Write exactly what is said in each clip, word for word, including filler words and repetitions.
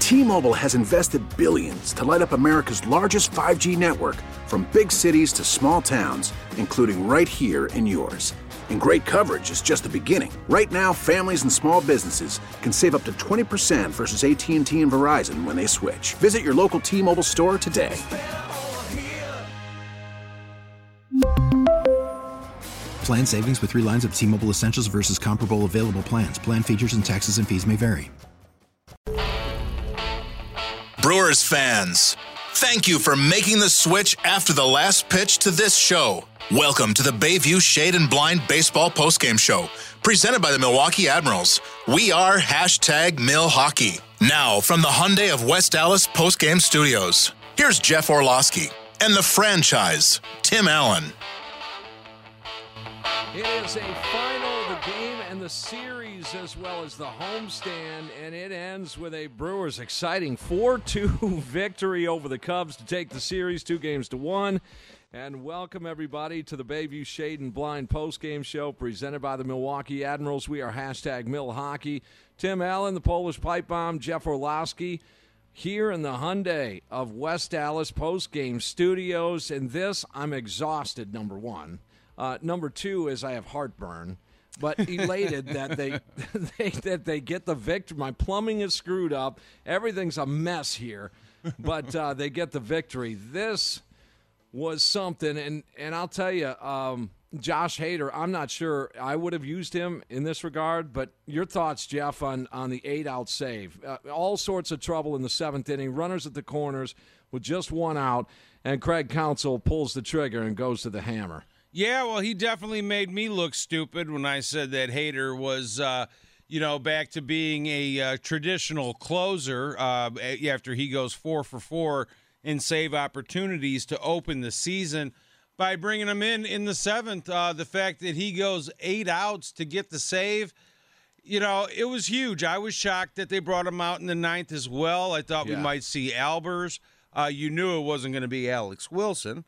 T-Mobile has invested billions to light up America's largest five G network, from big cities to small towns, including right here in yours. And great coverage is just the beginning. Right now, families and small businesses can save up to twenty percent versus A T and T and Verizon when they switch. Visit your local T-Mobile store today. Plan savings with three lines of T-Mobile Essentials versus comparable available plans. Plan features and taxes and fees may vary. Brewers fans, thank you for making the switch after the last pitch to this show. Welcome to the Bayview Shade and Blind Baseball Postgame Show, presented by the Milwaukee Admirals. We are hashtag Mill Hockey. Now, from the Hyundai of West Dallas Postgame Studios, here's Jeff Orlowski and the franchise, Tim Allen. It is a final, the game and the series, as well as the homestand, and it ends with a Brewers exciting four two victory over the Cubs to take the series two games to one. And welcome, everybody, to the Bayview Shade and Blind postgame show presented by the Milwaukee Admirals. We are hashtag Mill Hockey. Tim Allen, the Polish Pipe Bomb, Jeff Orlowski, here in the Hyundai of West Dallas postgame studios. And this, I'm exhausted, number one. Uh, number two is I have heartburn, but elated that they, they that they get the victory. My plumbing is screwed up. Everything's a mess here, but uh, they get the victory. This was something, and, and I'll tell you, um, Josh Hader, I'm not sure I would have used him in this regard, but your thoughts, Jeff, on, on the eight-out save. Uh, all sorts of trouble in the seventh inning, runners at the corners with just one out, and Craig Counsell pulls the trigger and goes to the hammer. Yeah, well, he definitely made me look stupid when I said that Hader was, uh, you know, back to being a uh, traditional closer uh, after he goes four for four in save opportunities to open the season by bringing him in in the seventh. Uh, the fact that he goes eight outs to get the save, you know, it was huge. I was shocked that they brought him out in the ninth as well. I thought yeah. we might see Albers. Uh, you knew it wasn't going to be Alex Wilson.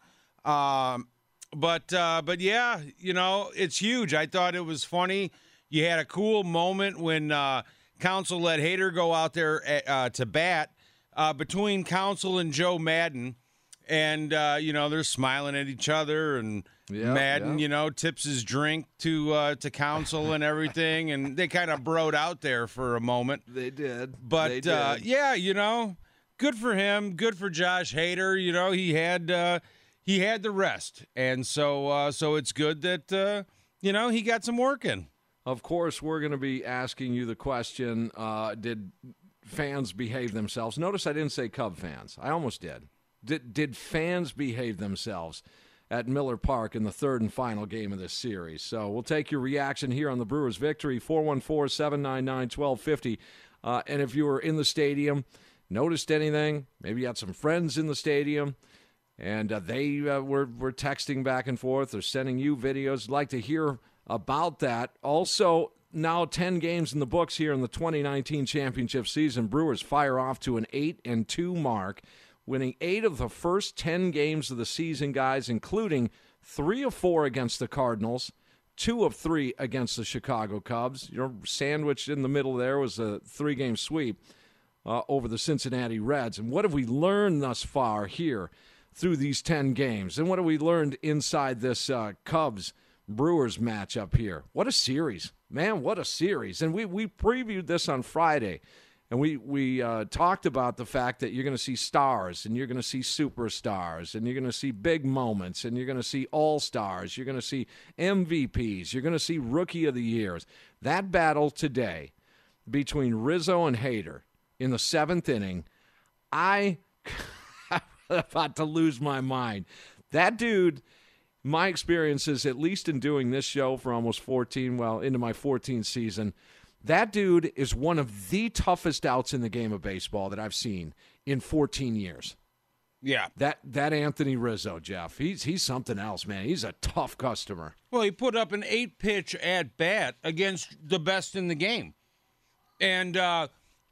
Um, but, uh, but yeah, you know, it's huge. I thought it was funny. You had a cool moment when uh, Counsell let Hader go out there uh, to bat. Uh, between Counsell and Joe Madden, and, uh, you know, they're smiling at each other, and yeah, Madden, yeah. you know, tips his drink to uh, to Counsell and everything, and they kind of broed out there for a moment. They did. But, they did. Uh, yeah, you know, good for him, good for Josh Hader. You know, he had uh, he had the rest, and so, uh, so it's good that, uh, you know, he got some work in. Of course, we're going to be asking you the question, uh, did – fans behave themselves? Notice I didn't say Cub fans. I almost did. Did did fans behave themselves at Miller Park in the third and final game of this series? So we'll take your reaction here on the Brewers' victory, four one four, seven nine nine, one two five zero. Uh, and if you were in the stadium, noticed anything, maybe you had some friends in the stadium, and uh, they uh, were, were texting back and forth or sending you videos. I'd like to hear about that. Also, now ten games in the books here in the twenty nineteen championship season. Brewers fire off to an eight and two mark, winning eight of the first ten games of the season, guys, including three of four against the Cardinals, two of three against the Chicago Cubs. You're sandwiched in the middle there was a three-game sweep uh, over the Cincinnati Reds. And what have we learned thus far here through these ten games? And what have we learned inside this uh, Cubs-Brewers matchup here? What a series. Man, what a series. And we, we previewed this on Friday, and we, we uh, talked about the fact that you're going to see stars, and you're going to see superstars, and you're going to see big moments, and you're going to see all-stars, you're going to see M V Ps, you're going to see Rookie of the Years. That battle today between Rizzo and Hader in the seventh inning, I am about to lose my mind. That dude... My experiences, at least in doing this show for almost fourteen, well, into my fourteenth season, that dude is one of the toughest outs in the game of baseball that I've seen in fourteen years. Yeah. That that Anthony Rizzo, Jeff, he's he's something else, man. He's a tough customer. Well, he put up an eight-pitch at-bat against the best in the game. And, uh,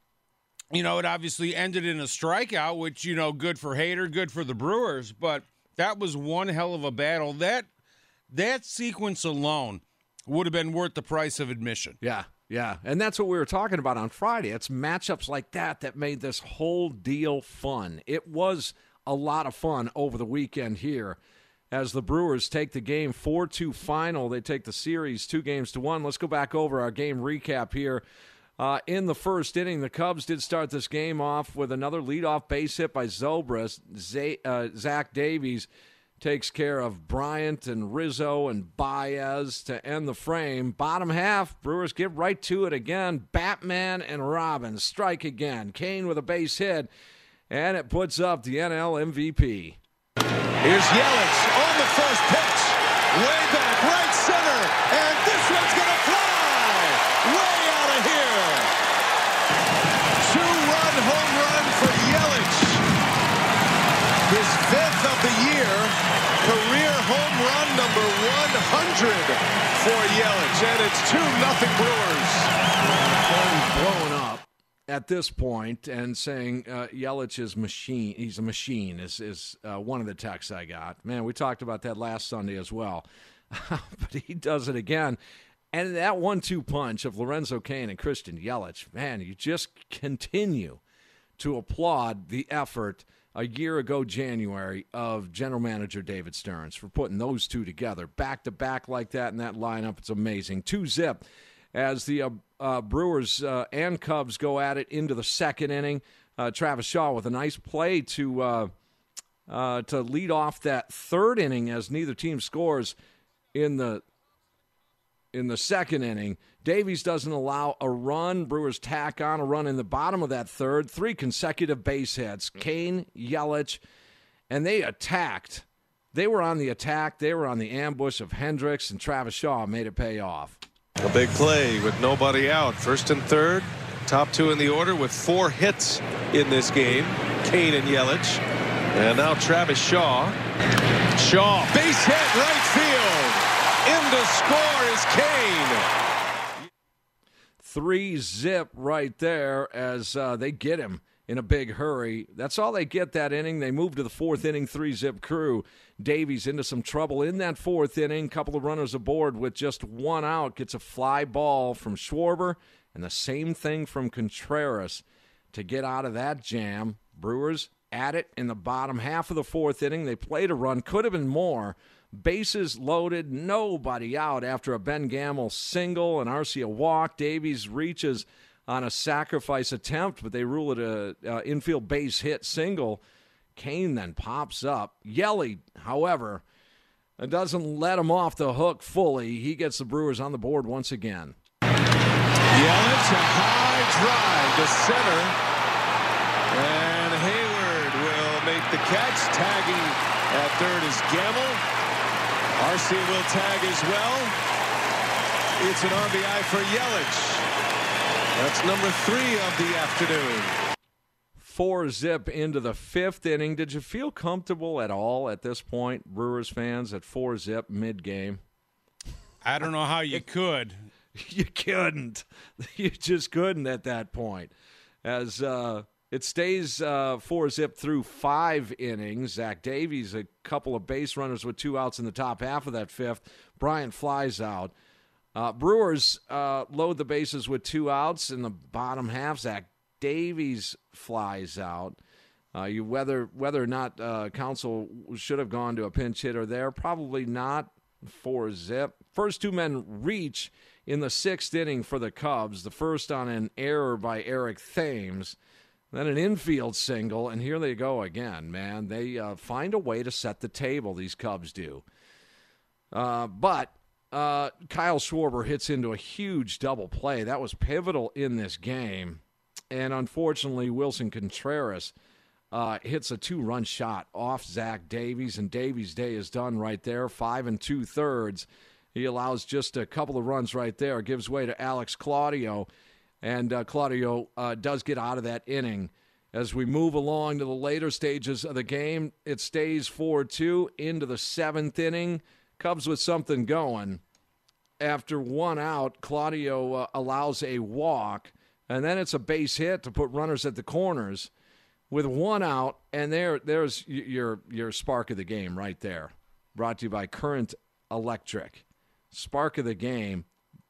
you know, it obviously ended in a strikeout, which, you know, good for Hader, good for the Brewers, but that was one hell of a battle. That that sequence alone would have been worth the price of admission. Yeah, Yeah, and that's what we were talking about on Friday. It's matchups like that that made this whole deal fun. It was a lot of fun over the weekend here as the Brewers take the game four two final. They take the series two games to one. Let's go back over our game recap here. Uh, in the first inning, the Cubs did start this game off with another leadoff base hit by Zobrist. Z- uh, Zach Davies takes care of Bryant and Rizzo and Baez to end the frame. Bottom half, Brewers get right to it again. Batman and Robin strike again. Kane with a base hit, and it puts up the N L M V P. Here's Yelich on the first pitch. Way back, right center, and this one's going to fly way out of here. Two-run home run for Yelich. His fifth of the year. Career home run number one hundred for Yelich, and it's two nothing Brewers. Blowing up at this point and saying uh, Yelich is machine. He's a machine is is uh, one of the texts I got. Man, we talked about that last Sunday as well, but he does it again. And that one two punch of Lorenzo Cain and Christian Yelich, man, you just continue to applaud the effort a year ago January of general manager David Stearns for putting those two together back-to-back like that in that lineup. It's amazing. Two zip as the uh, uh, Brewers uh, and Cubs go at it into the second inning. Uh, Travis Shaw with a nice play to uh, uh, to lead off that third inning as neither team scores in the in the second inning. Davies doesn't allow a run. Brewers tack on a run in the bottom of that third. Three consecutive base hits. Kane, Yelich, and they attacked. They were on the attack. They were on the ambush of Hendricks, and Travis Shaw made it pay off. A big play with nobody out. First and third. Top two in the order with four hits in this game. Kane and Yelich. And now Travis Shaw. Shaw. Base hit right field. In to score is Kane. Three zip right there as uh, they get him in a big hurry. That's all they get that inning. They move to the fourth inning, three zip crew. Davies into some trouble in that fourth inning. Couple of runners aboard with just one out. Gets a fly ball from Schwarber and the same thing from Contreras to get out of that jam. Brewers at it in the bottom half of the fourth inning. They played a run. Could have been more. Bases loaded, nobody out after a Ben Gamel single and Arcia walk. Davies reaches on a sacrifice attempt, but they rule it a uh, infield base hit single. Kane then pops up. Yelly, however, doesn't let him off the hook fully. He gets the Brewers on the board once again. Yelich, a high drive to center, and Hayward will make the catch. Tagging at third is Gamel. Arcia will tag as well. It's an R B I for Yelich. That's number three of the afternoon. Four zip into the fifth inning. Did you feel comfortable at all at this point, Brewers fans, at four zip mid-game? I don't know how you could. You couldn't. You just couldn't at that point. As uh, it stays uh, four zip through five innings. Zach Davies, a couple of base runners with two outs in the top half of that fifth. Bryant flies out. Uh, Brewers uh, load the bases with two outs in the bottom half. Zach Davies flies out. Uh, you whether whether or not uh, Counsell should have gone to a pinch hitter there, probably not. Four zip. First two men reach in the sixth inning for the Cubs. The first on an error by Eric Thames. Then an infield single, and here they go again, man. They uh, find a way to set the table, these Cubs do. Uh, but uh, Kyle Schwarber hits into a huge double play. That was pivotal in this game. And unfortunately, Wilson Contreras uh, hits a two-run shot off Zach Davies, and Davies' day is done right there, five and two-thirds. He allows just a couple of runs right there, gives way to Alex Claudio. And uh, Claudio uh, does get out of that inning. As we move along to the later stages of the game, it stays four two into the seventh inning. Cubs with something going. After one out, Claudio uh, allows a walk, and then it's a base hit to put runners at the corners. With one out, and there, there's your, your spark of the game right there. Brought to you by Current Electric. Spark of the game.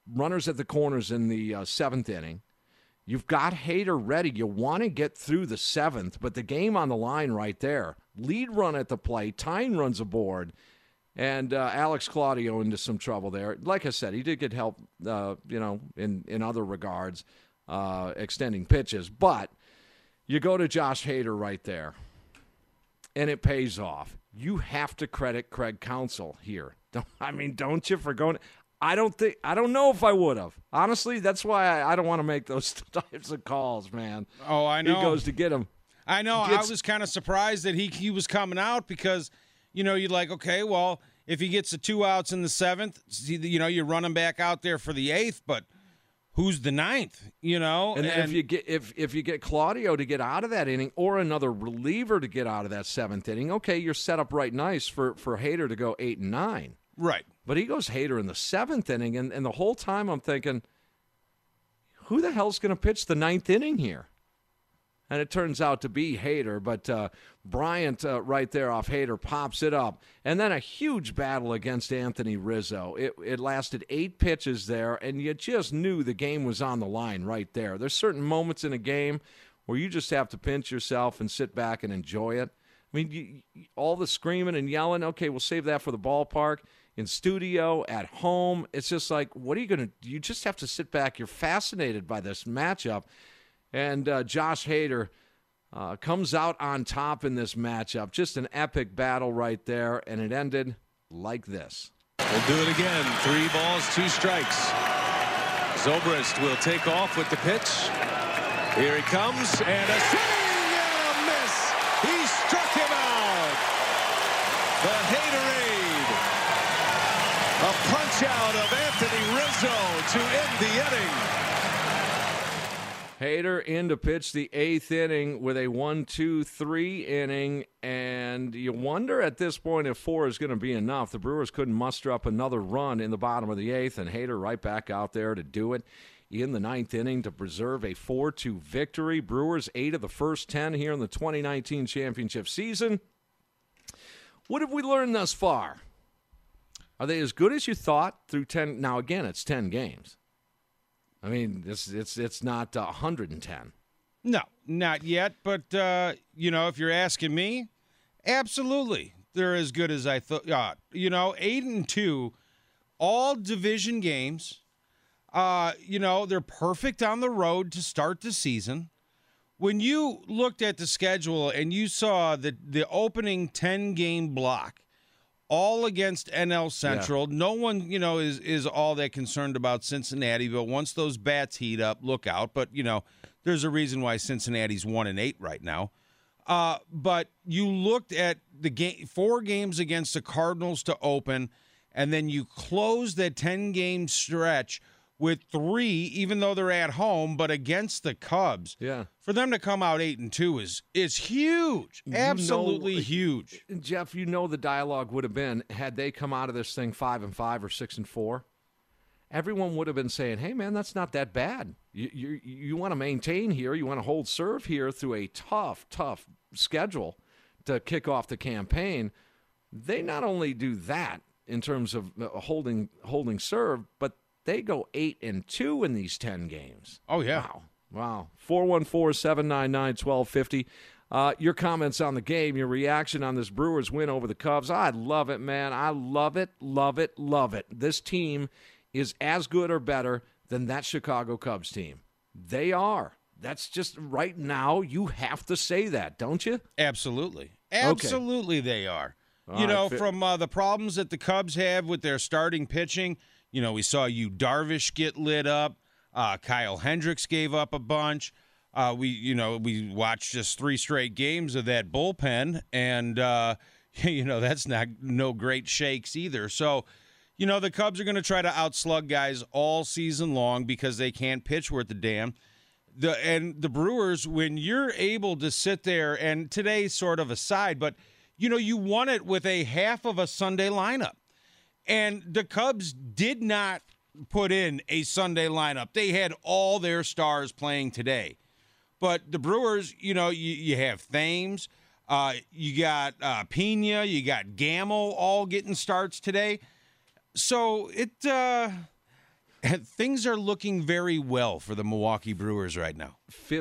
runners at the corners in the uh, seventh inning. You've got Hader ready. You want to get through the seventh, but the game on the line right there. Lead run at the plate. Tyne runs aboard. And uh, Alex Claudio into some trouble there. Like I said, he did get help, uh, you know, in, in other regards, uh, extending pitches. But you go to Josh Hader right there, and it pays off. You have to credit Craig Counsell here. Don't, I mean, don't you, for going – I don't think I don't know if I would have. Honestly, that's why I, I don't want to make those types of calls, man. Oh, I know. He goes to get him. I know. Gets, I was kind of surprised that he he was coming out because, you know, you're like, okay, well, if he gets the two outs in the seventh, you know, you run him back out there for the eighth, but who's the ninth? You know, and, and if you get if if you get Claudio to get out of that inning or another reliever to get out of that seventh inning, okay, you're set up right nice for for Hader to go eight and nine. Right. But he goes Hader in the seventh inning, and, and the whole time I'm thinking, who the hell's going to pitch the ninth inning here? And it turns out to be Hader, but uh, Bryant uh, right there off Hader pops it up. And then a huge battle against Anthony Rizzo. It, it lasted eight pitches there, and you just knew the game was on the line right there. There's certain moments in a game where you just have to pinch yourself and sit back and enjoy it. I mean, you, all the screaming and yelling, okay, we'll save that for the ballpark. In studio, at home, it's just like, what are you going to – you just have to sit back. You're fascinated by this matchup. And uh, Josh Hader uh, comes out on top in this matchup. Just an epic battle right there, and it ended like this. We'll do it again. Three balls, two strikes. Zobrist will take off with the pitch. Here he comes, and a swing and a miss. He struck him out. The Haderade. A punch out of Anthony Rizzo to end the inning. Hader in to pitch the eighth inning with a one two three inning, and you wonder at this point if four is going to be enough. The Brewers couldn't muster up another run in the bottom of the eighth, and Hader right back out there to do it in the ninth inning to preserve a four two victory. Brewers eight of the first ten here in the twenty nineteen championship season. What have we learned thus far? Are they as good as you thought through ten? Now, again, it's ten games. I mean, it's it's it's not uh, one hundred ten. No, not yet. But, uh, you know, if you're asking me, absolutely. They're as good as I thought. Uh, you know, eight and two, all division games. Uh, you know, they're perfect on the road to start the season. When you looked at the schedule and you saw the, the opening ten-game block, all against N L Central. Yeah. No one, you know, is is all that concerned about Cincinnati, but once those bats heat up, look out. But, you know, there's a reason why Cincinnati's one and eight right now. Uh, but you looked at the game, four games against the Cardinals to open, and then you close that ten-game stretch with three, even though they're at home, but against the Cubs. Yeah. For them to come out eight and two is is huge. Absolutely you know, huge. Jeff, you know the dialogue would have been had they come out of this thing five and five or six and four. Everyone would have been saying, "Hey, man, that's not that bad. You you you want to maintain here. You want to hold serve here through a tough, tough schedule to kick off the campaign." They not only do that in terms of holding holding serve, but they go eight and two in these ten games. Oh yeah. Wow. Wow. four one four, seven nine nine, one two five zero. Uh, your comments on the game, your reaction on this Brewers win over the Cubs. I love it, man. I love it, love it, love it. This team is as good or better than that Chicago Cubs team. They are. That's just right now, you have to say that, don't you? Absolutely. Absolutely okay. They are. All you know, right. from uh, the problems that the Cubs have with their starting pitching, you know, we saw Yu Darvish get lit up. Uh, Kyle Hendricks gave up a bunch. Uh, we, you know, we watched just three straight games of that bullpen, and uh, you know that's not no great shakes either. So, you know, the Cubs are going to try to outslug guys all season long because they can't pitch worth a damn. The and the Brewers, when you're able to sit there, and today's sort of aside, but you know, you won it with a half of a Sunday lineup, and the Cubs did not put in a Sunday lineup. They had all their stars playing today. But the Brewers, you know, you, you have Thames, uh, you got uh, Pena, you got Gamble all getting starts today. So it, uh, Things are looking very well for the Milwaukee Brewers right now.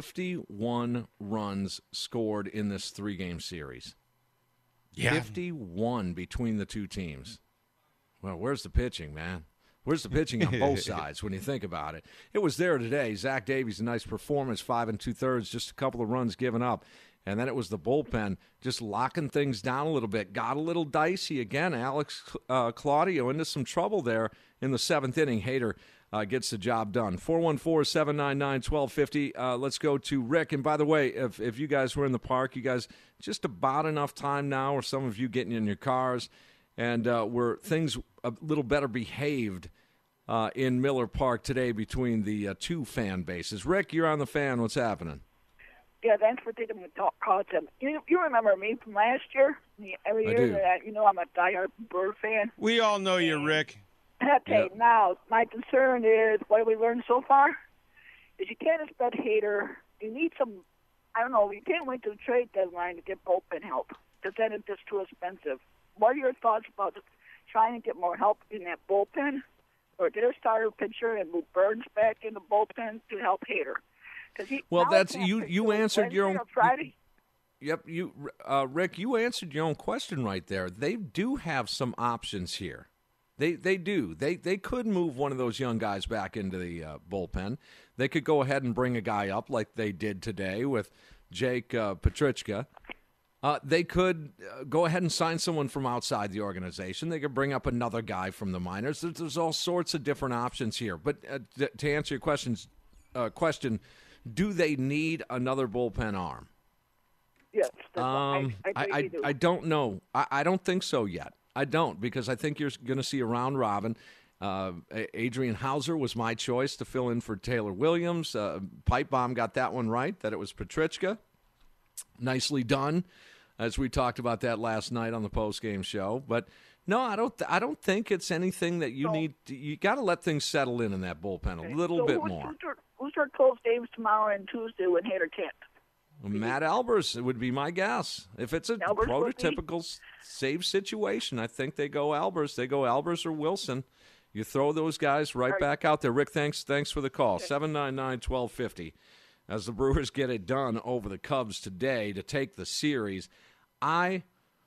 fifty-one runs scored in this three-game series. Yeah. fifty-one between the two teams. Well, where's the pitching, man? Where's the pitching on both sides when you think about it? It was there today. Zach Davies, a nice performance, five and two-thirds, just a couple of runs given up. And then it was the bullpen just locking things down a little bit. Got a little dicey again. Alex uh, Claudio into some trouble there in the seventh inning. Hader uh, gets the job done. four one four, seven nine nine, one two five zero. Uh, let's go to Rick. And by the way, if, if you guys were in the park, you guys just about enough time now, or some of you getting in your cars, and uh, were things a little better behaved uh, in Miller Park today between the uh, two fan bases. Rick, you're on the fan. What's happening? Yeah, thanks for taking the call, Tim. You, you remember me from last year? Every I year, do. that you know I'm a diehard Bird fan. We all know you, Rick. Okay, Yep. now my concern is what have we learned so far? Is you can't expect Hader. You need some. I don't know. You can't wait to the trade deadline to get bullpen help because then it's just too expensive. What are your thoughts about trying to get more help in that bullpen, or get a starter pitcher and move Burns back in the bullpen to help Hader? He, Well, now that's he can't you. pitch You till answered your Wednesday own. or Friday. Yep, you, uh, Rick. You answered your own question right there. They do have some options here. They they do. They they could move one of those young guys back into the uh, bullpen. They could go ahead and bring a guy up like they did today with Jake uh, Petrichka. Uh, they could uh, go ahead and sign someone from outside the organization. They could bring up another guy from the minors. There's, there's all sorts of different options here. But uh, t- to answer your questions, uh, question. Do they need another bullpen arm? Yes. that's Um, I, I, I, believe I, you do. I don't know. I, I don't think so yet. I don't, because I think you're going to see a round robin. Uh, Adrian Hauser was my choice to fill in for Taylor Williams. Uh, Pipe Bomb got that one right, that it was Petrichka. Nicely done, as we talked about that last night on the postgame show. But no, I don't. I don't think it's anything that you So- need. To, you got to let things settle in in that bullpen a little so bit who's, more. Who's our, who's our close games tomorrow and Tuesday when Hader can't? Matt Albers would be my guess. If it's a Albers would be? prototypical s- save situation, I think they go Albers. They go Albers or Wilson. You throw those guys right right. back out there. Rick, thanks thanks for the call. seven nine nine, one two five zero. As the Brewers get it done over the Cubs today to take the series, I,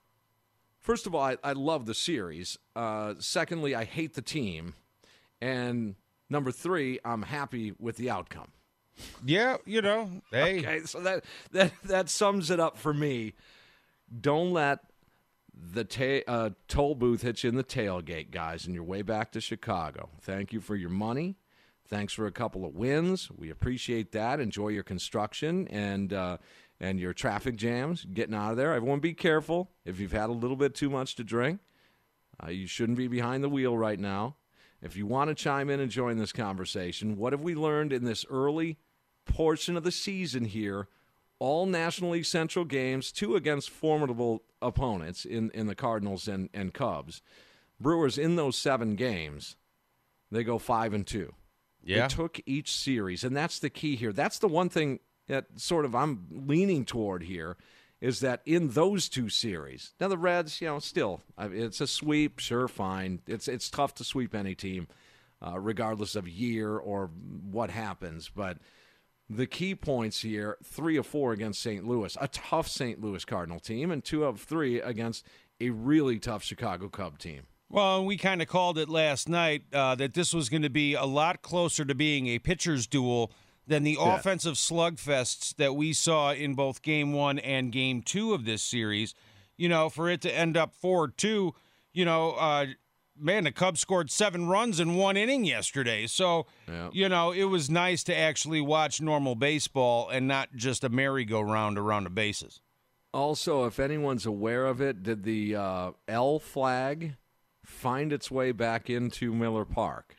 first of all, I, I love the series. Uh, secondly, I hate the team. And number three, I'm happy with the outcome. Yeah, you know, hey. Okay, so that that that sums it up for me. Don't let the ta- uh, toll booth hit you in the tailgate, guys, on your way back to Chicago. Thank you for your money. Thanks for a couple of wins. We appreciate that. Enjoy your construction and uh, and your traffic jams, getting out of there. Everyone be careful. If you've had a little bit too much to drink, uh, you shouldn't be behind the wheel right now. If you want to chime in and join this conversation, what have we learned in this early portion of the season here? All National League Central games, two against formidable opponents in, in the Cardinals and, and Cubs. Brewers, in those seven games, they go five and two. Yeah. They took each series, and that's the key here. That's the one thing that sort of I'm leaning toward here, is that in those two series, now the Reds, you know, still, I mean, it's a sweep, sure, fine. It's it's tough to sweep any team, uh, regardless of year or what happens. But the key points here, three of four against Saint Louis, a tough Saint Louis Cardinal team, and two of three against a really tough Chicago Cub team. Well, we kind of called it last night uh, that this was going to be a lot closer to being a pitcher's duel than the Yeah. offensive slugfests that we saw in both game one and game two of this series. You know, for it to end up four two, you know, uh, man, the Cubs scored seven runs in one inning yesterday. So, Yeah. you know, it was nice to actually watch normal baseball and not just a merry-go-round around the bases. Also, if anyone's aware of it, did the uh, L flag find its way back into Miller Park?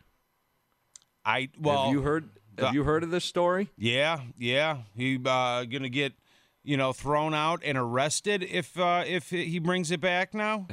I well, have you heard? Have the- you heard of this story? Yeah, yeah. He uh, gonna get, you know, thrown out and arrested if uh, if he brings it back now.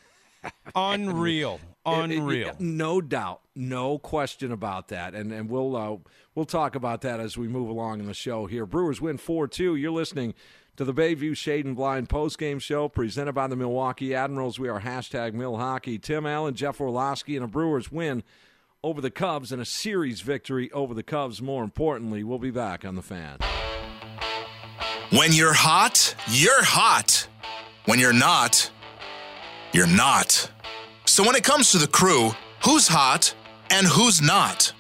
Unreal, unreal. It- it- no doubt, no question about that, and and we'll uh, we'll talk about that as we move along in the show here. Brewers win four two. You're listening to the Bayview Shade and Blind postgame show presented by the Milwaukee Admirals. We are hashtag Mill Hockey. Tim Allen, Jeff Orlowski, and a Brewers win over the Cubs and a series victory over the Cubs, more importantly. We'll be back on The Fan. When you're hot, you're hot. When you're not, you're not. So when it comes to the crew, who's hot and who's not?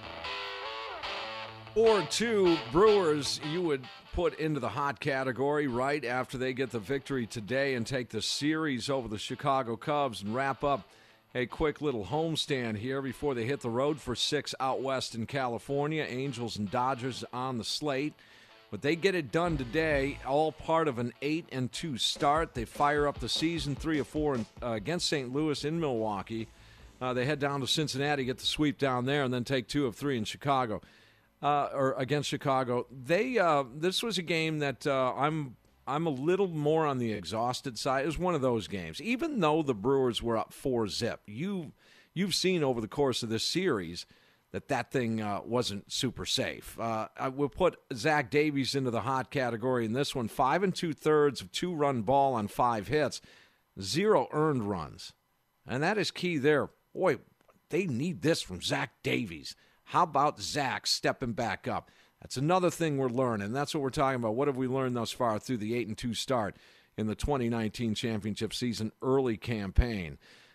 Or two Brewers you would put into the hot category right after they get the victory today and take the series over the Chicago Cubs and wrap up a quick little homestand here before they hit the road for six out west in California. Angels and Dodgers on the slate. But they get it done today, all part of an eight and two start. They fire up the season three of four in, uh, against Saint Louis in Milwaukee. Uh, they head down to Cincinnati, get the sweep down there, and then take two of three in Chicago. Uh, or against Chicago, they uh, this was a game that uh, I'm I'm a little more on the exhausted side. It was one of those games, even though the Brewers were up four zip. You you've seen over the course of this series that that thing uh, wasn't super safe. Uh, I will put Zach Davies into the hot category in this one. Five and two thirds of two run ball on five hits, zero earned runs, and that is key there. Boy, they need this from Zach Davies. How about Zach stepping back up? That's another thing we're learning. That's what we're talking about. What have we learned thus far through the eight and two start in the twenty nineteen championship season early campaign?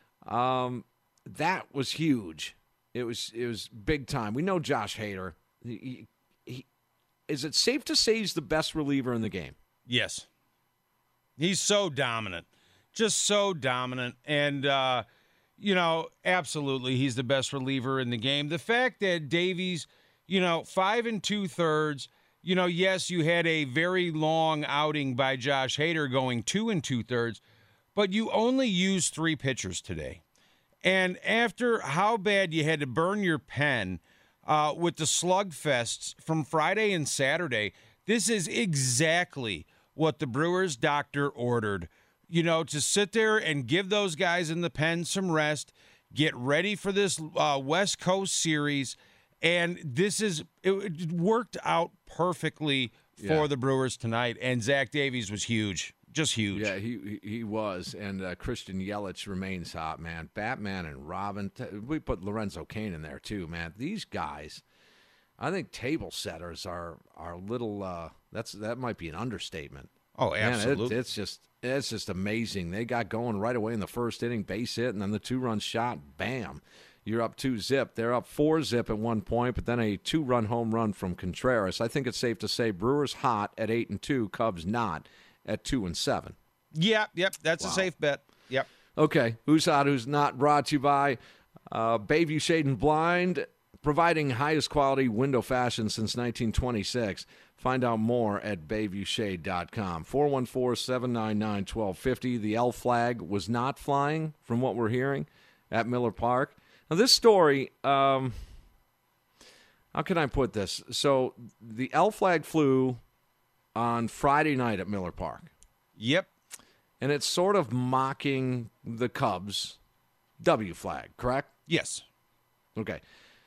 Um, that was huge. It was it was big time. We know Josh Hader. He, he, he, is it safe to say he's the best reliever in the game? Yes. He's so dominant. Just so dominant. And, uh, you know, absolutely, he's the best reliever in the game. The fact that Davies, you know, five and two thirds, you know, yes, you had a very long outing by Josh Hader going two and two thirds, but you only used three pitchers today. And after how bad you had to burn your pen uh, with the slugfests from Friday and Saturday, this is exactly what the Brewers doctor ordered. You know, to sit there and give those guys in the pen some rest, get ready for this uh, West Coast series, and this is it, it worked out perfectly for Yeah. the Brewers tonight. And Zach Davies was huge, just huge. Yeah, he he was, and uh, Christian Yelich remains hot, man. Batman and Robin. We put Lorenzo Cain in there too, man. These guys, I think table setters are are little. Uh, that's that might be an understatement. Oh, absolutely. Man, it, it's just it's just amazing. They got going right away in the first inning, base hit, and then the two-run shot, bam. You're up two zip. They're up four zip at one point, but then a two-run home run from Contreras. I think it's safe to say Brewers hot at eight and two, Cubs not at two and seven. Yep, yep, that's Wow. a safe bet. Yep. Okay, who's hot, who's not, brought to you by uh, Bayview Shade and Blind, providing highest quality window fashion since nineteen twenty-six. Find out more at bayview shade dot com. four one four, seven nine nine, one two five zero. The L flag was not flying, from what we're hearing, at Miller Park. Now, this story, um, how can I put this? So, the L flag flew on Friday night at Miller Park. Yep. And it's sort of mocking the Cubs W flag, correct? Yes. Okay.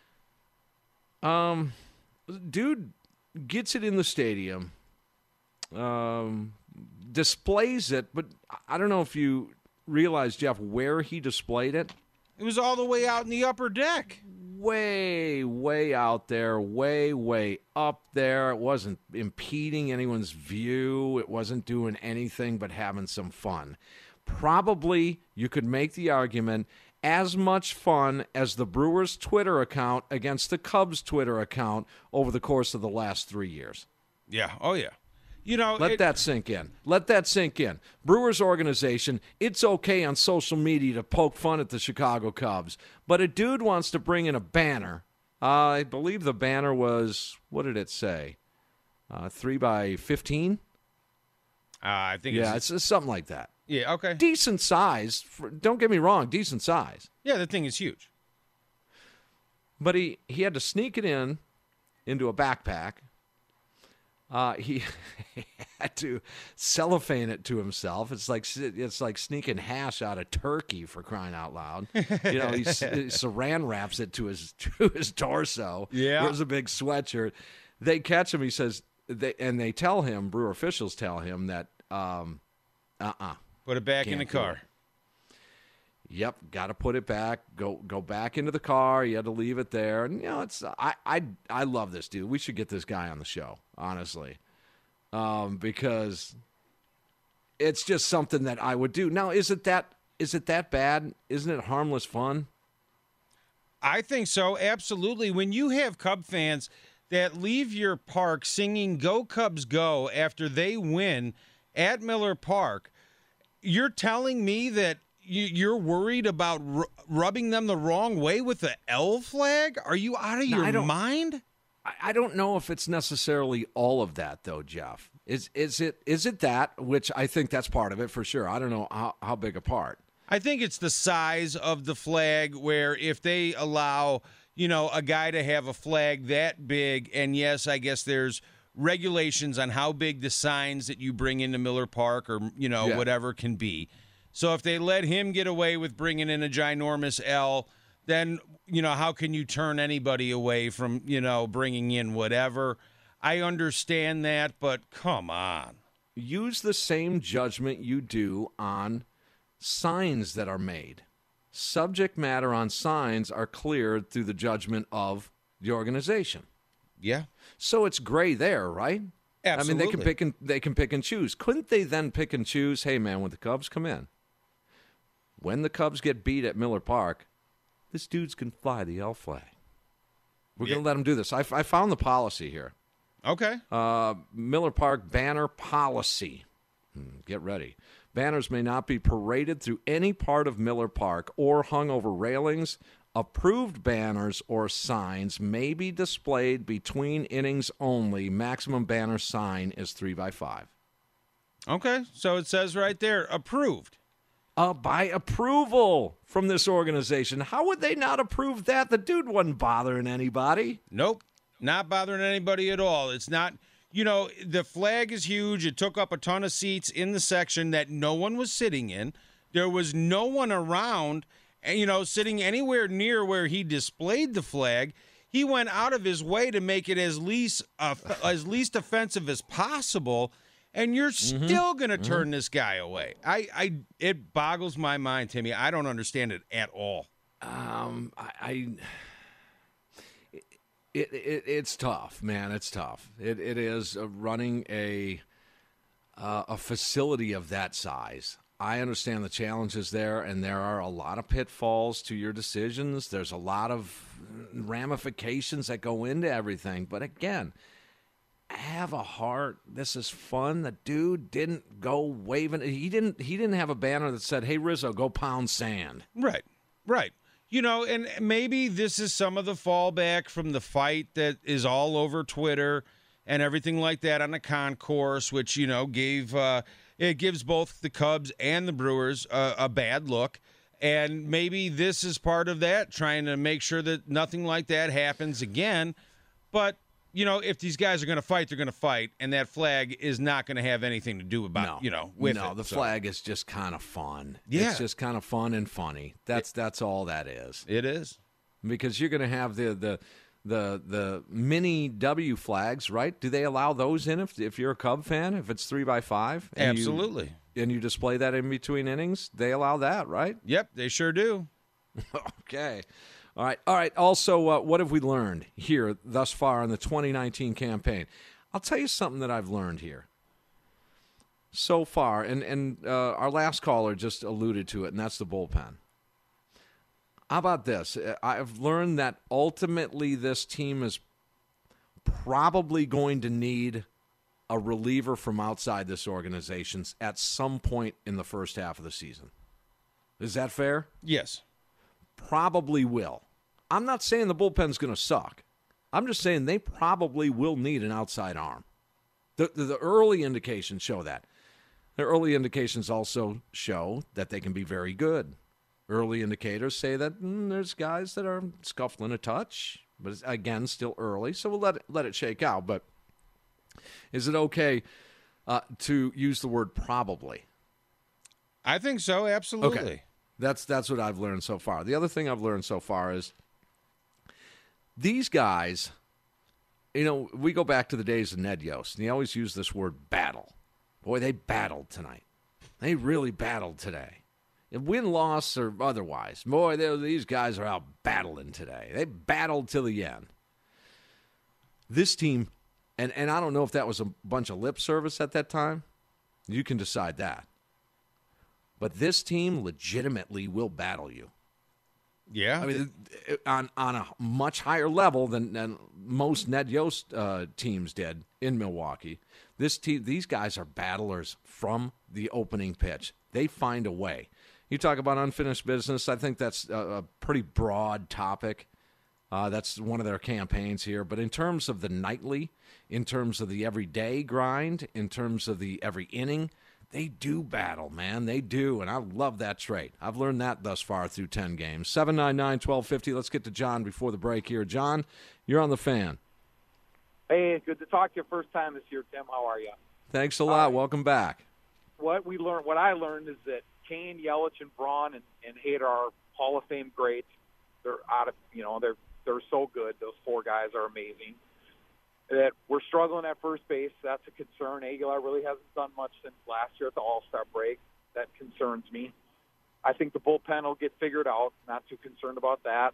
Um, dude gets it in the stadium, um, displays it, but I don't know if you realize, Jeff, where he displayed it. It was all the way out in the upper deck. Way, way out there, way, way up there. It wasn't impeding anyone's view. It wasn't doing anything but having some fun. Probably, you could make the argument, as much fun as the Brewers' Twitter account against the Cubs' Twitter account over the course of the last three years. Yeah. Oh, yeah. You know, Let it, that sink in. Let that sink in. Brewers organization, it's okay on social media to poke fun at the Chicago Cubs, but a dude wants to bring in a banner. Uh, I believe the banner was, what did it say? Uh, three by fifteen? Uh, I think Yeah, it's, it's, it's something like that. yeah, okay. Decent size. For, don't get me wrong, decent size. Yeah, the thing is huge. But he, he had to sneak it in into a backpack. Uh, he had to cellophane it to himself. It's like it's like sneaking hash out of turkey, for crying out loud. You know, he, he saran wraps it to his to his torso. Yeah. Wears a big sweatshirt. They catch him. He says, they, and they tell him, Brewer officials tell him that, um, uh-uh. Put it back in the Can't do car. it. Yep, got to put it back. Go go back into the car. You had to leave it there. And you know, it's I I I love this dude. We should get this guy on the show, honestly, um, because it's just something that I would do. Now, is it that is it that bad? Isn't it harmless fun? I think so, absolutely. When you have Cub fans that leave your park singing "Go Cubs Go" after they win at Miller Park, you're telling me that you're worried about r- rubbing them the wrong way with the L flag? Are you out of No, your I don't- mind? I don't know if it's necessarily all of that, though, Jeff. Is is it is it that, which I think that's part of it for sure. I don't know how, how big a part. I think it's the size of the flag where if they allow, you know, a guy to have a flag that big, and yes, I guess there's regulations on how big the signs that you bring into Miller Park or, you know, Yeah. whatever can be. So if they let him get away with bringing in a ginormous L, then, you know, how can you turn anybody away from, you know, bringing in whatever? I understand that, but come on. Use the same judgment you do on signs that are made. Subject matter on signs are cleared through the judgment of the organization. Yeah. So it's gray there, right? I mean, they can Absolutely. pick and they can pick and choose. Couldn't they then pick and choose? Hey, man, when the Cubs come in, when the Cubs get beat at Miller Park, this dude's can fly the L flag. We're Yeah. going to let him do this. I, I found the policy here. Okay. Uh, Miller Park banner policy. Hmm, Get ready. Banners may not be paraded through any part of Miller Park or hung over railings. Approved banners or signs may be displayed between innings only. Maximum banner sign is three by five. Okay. So it says right there, approved. Uh, by approval from this organization. How would they not approve that? The dude wasn't bothering anybody. Nope. Not bothering anybody at all. It's not, you know, the flag is huge. It took up a ton of seats in the section that no one was sitting in. There was no one around, and you know, sitting anywhere near where he displayed the flag. He went out of his way to make it as least uh, as least offensive as possible, and you're still going to turn this guy away. I, I, it boggles my mind, Timmy. I don't understand it at all. Um, I, I it, it it's tough, man. It's tough. It it is uh, running a uh, a facility of that size. I understand the challenges there, and there are a lot of pitfalls to your decisions. There's a lot of ramifications that go into everything. But again, have a heart. This is fun. The dude didn't go waving. He didn't. He didn't have a banner that said, "Hey Rizzo, go pound sand." Right, right. You know, and maybe this is some of the fallback from the fight that is all over Twitter and everything like that on the concourse, which, you know, gave uh, it gives both the Cubs and the Brewers a, a bad look. And maybe this is part of that, trying to make sure that nothing like that happens again. But, you know, if these guys are going to fight, they're going to fight, and that flag is not going to have anything to do about, No, you know, with no, it. the So, flag is just kind of fun. Yeah. It's just kind of fun and funny. That's that's all that is. It is. Because you're going to have the the the the mini W flags, right? Do they allow those in if if you're a Cub fan? If it's three by five, and you- Absolutely. and you display that in between innings, they allow that, right? Yep, they sure do. Okay. All right. All right. Also, uh, what have we learned here thus far in the twenty nineteen campaign? I'll tell you something that I've learned here so far, and, and uh, our last caller just alluded to it, and that's the bullpen. How about this? I've learned that ultimately this team is probably going to need a reliever from outside this organization at some point in the first half of the season. Is that fair? Yes. Probably will. I'm not saying the bullpen's going to suck. I'm just saying they probably will need an outside arm. The, the, the early indications show that. The early indications also show that they can be very good. Early indicators say that mm, there's guys that are scuffling a touch, but it's, again, still early, so we'll let it, let it shake out. But is it okay uh, to use the word probably? I think so, absolutely. Okay. That's that's what I've learned so far. The other thing I've learned so far is these guys, you know, we go back to the days of Ned Yost, and he always used this word battle. Boy, they battled tonight. They really battled today. win, loss, or otherwise. Boy, these guys are out battling today. They battled till the end. This team, and, and I don't know if that was a bunch of lip service at that time. You can decide that. But this team legitimately will battle you. Yeah. I mean, on on a much higher level than, than most Ned Yost uh, teams did in Milwaukee. This team, these guys are battlers from the opening pitch. They find a way. You talk about unfinished business. I think that's a, a pretty broad topic. Uh, that's one of their campaigns here. But in terms of the nightly, in terms of the everyday grind, in terms of the every inning, they do battle, man. They do, and I love that trait. I've learned that thus far through ten games. seven nine nine, twelve fifty. Let's get to John before the break here. John, you're on the Fan. Hey, good to talk to you first time this year, Tim. How are you? Thanks a lot. Uh, Welcome back. What we learned, what I learned is that Kane, Yelich, and Braun and, and Hader are Hall of Fame greats. They're out of, you know, they're they're so good. Those four guys are amazing. That we're struggling at first base. That's a concern. Aguilar really hasn't done much since last year at the All-Star break. That concerns me. I think the bullpen will get figured out. Not too concerned about that.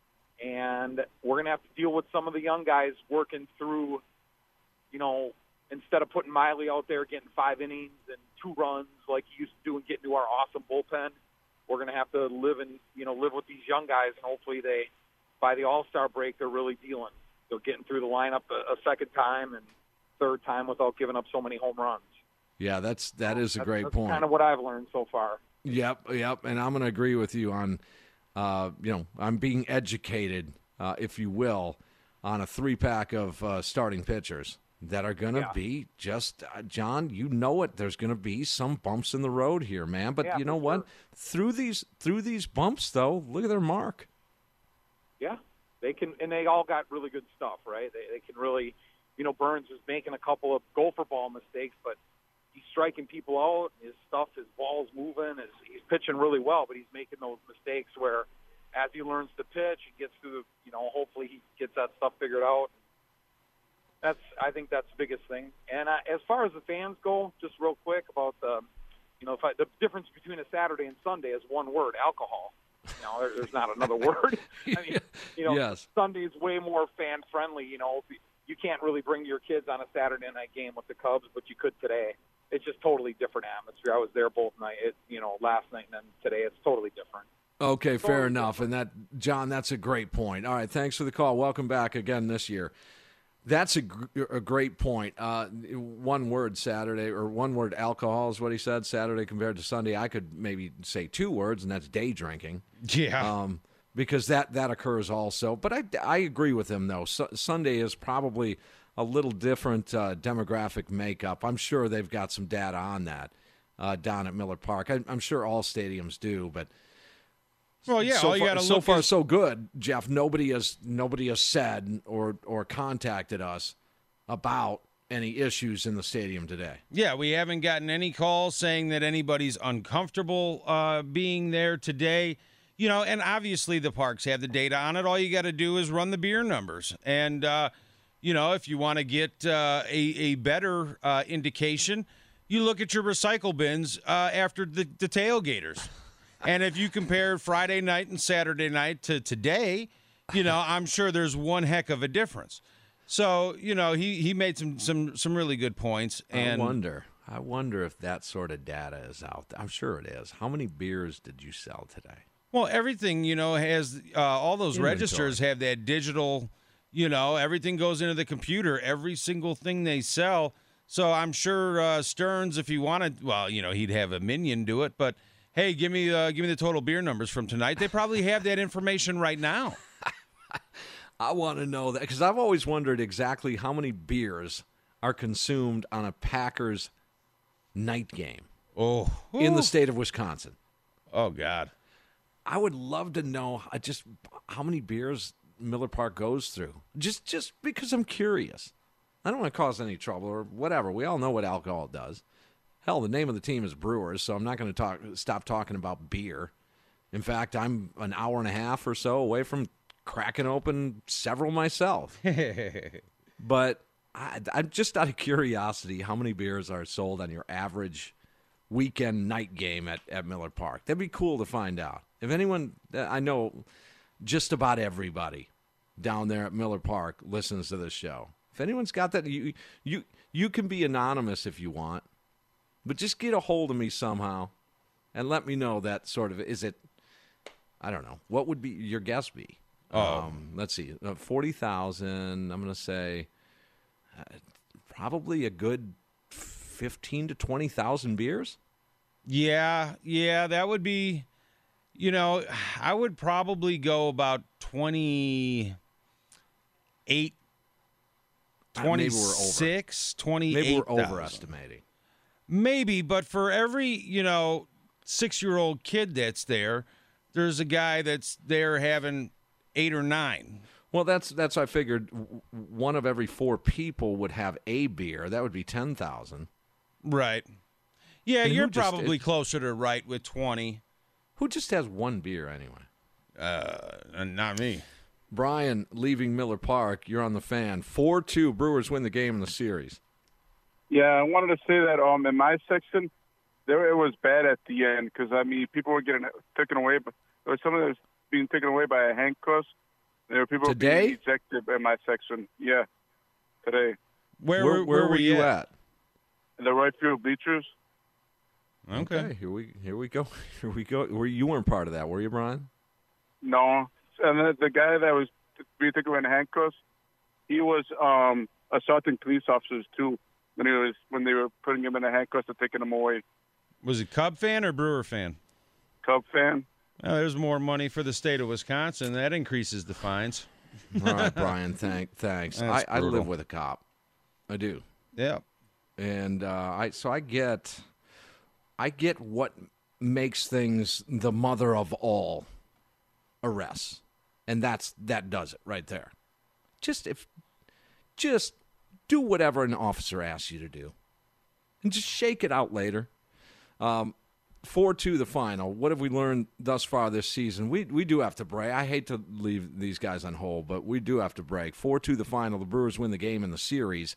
And we're going to have to deal with some of the young guys working through, you know, instead of putting Miley out there getting five innings and two runs like he used to do and get into our awesome bullpen, we're going to have to live and, you know, live with these young guys, and hopefully they, by the All-Star break, they're really dealing. They're getting through the lineup a, a second time and third time without giving up so many home runs. Yeah, that's that is a that's, great that's point. Kind of what I've learned so far. Yep, yep, and I'm going to agree with you on, uh, you know, I'm being educated, uh, if you will, on a three-pack of uh, starting pitchers that are going to Yeah. be just, uh, John, you know it. There's going to be some bumps in the road here, man. But Yeah, you know for what? sure. Through these through these bumps, though, look at their mark. Yeah, they can, and they all got really good stuff, right? They, they can really, you know, Burns is making a couple of gopher ball mistakes, but he's striking people out. His stuff, his ball's moving. His, he's pitching really well, but he's making those mistakes where, as he learns to pitch, he gets through. You know, hopefully he gets that stuff figured out. That's, I think that's the biggest thing. And I, as far as the fans go, just real quick about the, you know, if I, the difference between a Saturday and Sunday is one word: alcohol. You know, there, there's not another word. I mean, you know, Yes. Sunday is way more fan friendly. You know, you can't really bring your kids on a Saturday night game with the Cubs, but you could today. It's just totally different atmosphere. I was there both night, it, you know, last night and then today. It's totally different. Okay, fair Totally enough. And that, John, that's a great point. All right, thanks for the call. Welcome back again this year. That's a, gr- a great point. Uh, one word Saturday, or one word alcohol is what he said, Saturday compared to Sunday. I could maybe say two words, and that's day drinking. Yeah. Um, because that, that occurs also. But I, I agree with him, though. Su- Sunday is probably a little different uh, demographic makeup. I'm sure they've got some data on that uh, down at Miller Park. I, I'm sure all stadiums do, but Well, yeah, so all you far, got to so look far is, so good, Jeff. Nobody has nobody has said or or contacted us about any issues in the stadium today. yeah, we haven't gotten any calls saying that anybody's uncomfortable uh, being there today. You know, and obviously the parks have the data on it. All you got to do is run the beer numbers. And, uh, you know, if you want to get uh, a, a better uh, indication, you look at your recycle bins uh, after the, the tailgaters. And if you compare Friday night and Saturday night to today, you know, I'm sure there's one heck of a difference. So, you know, he, he made some, some, some really good points. And I wonder, I wonder if that sort of data is out there. I'm sure it is. How many beers did you sell today? Well, everything, you know, has uh, all those Inventory. registers have that digital, you know, everything goes into the computer, every single thing they sell. So I'm sure uh, Stearns, if he wanted, well, you know, he'd have a minion do it. But, hey, give me uh, give me the total beer numbers from tonight. They probably have that information right now. I want to know that because I've always wondered exactly how many beers are consumed on a Packers night game Oh, in the Ooh. state of Wisconsin. Oh, God. I would love to know uh, just how many beers Miller Park goes through. Just just because I'm curious. I don't want to cause any trouble or whatever. We all know what alcohol does. Hell, the name of the team is Brewers, so I'm not going to talk stop talking about beer. In fact, I'm an hour and a half or so away from cracking open several myself. But I, I'm just out of curiosity, how many beers are sold on your average weekend night game at, at Miller Park? That'd be cool to find out. If anyone, I know just about everybody down there at Miller Park listens to this show. If anyone's got that, you you you can be anonymous if you want, but just get a hold of me somehow and let me know that sort of, is it, I don't know, what would be your guess be? Oh. Um, let's see, uh, forty thousand, I'm going to say uh, probably a good fifteen to twenty thousand beers? Yeah, yeah, that would be, you know, I would probably go about twenty-eight, twenty-six, twenty-eight. Maybe we're overestimating. Maybe, but for every, you know, six-year-old kid that's there, there's a guy that's there having eight or nine. Well, that's that's I figured one of every four people would have a beer. That would be ten thousand. Right. Yeah, And you're who just- probably it- closer to right with twenty. Who just has one beer anyway? Uh, not me. Brian, leaving Miller Park, you're on the Fan. four two, Brewers win the game in the series. Yeah, I wanted to say that um in my section, there it was bad at the end because I mean people were getting taken away, but there was someone that was being taken away by a handcuffs. There were people Today? being ejected in my section. Yeah, today. Where, where were, where were you at? In the right field bleachers. Okay. Here we here we go. Here we go. Were you weren't part of that, were you, Brian? No, and the, the guy that was being taken away in handcuffs, he was um assaulting police officers too when he was when they were putting him in the handcuffs and taking him away. Was it Cub fan or Brewer fan? Cub fan. Well, there's more money for the state of Wisconsin. That increases the fines. All right, Brian. Thank thanks. I, That's I live brutal. with a cop. I do. Yeah. And uh, I so I get I get what makes things the mother of all arrests, and that's that does it right there. Just if just do whatever an officer asks you to do, and just shake it out later. Um, four two the final. What have we learned thus far this season? We we do have to break. I hate to leave these guys on hold, but we do have to break. four two the final. The Brewers win the game in the series.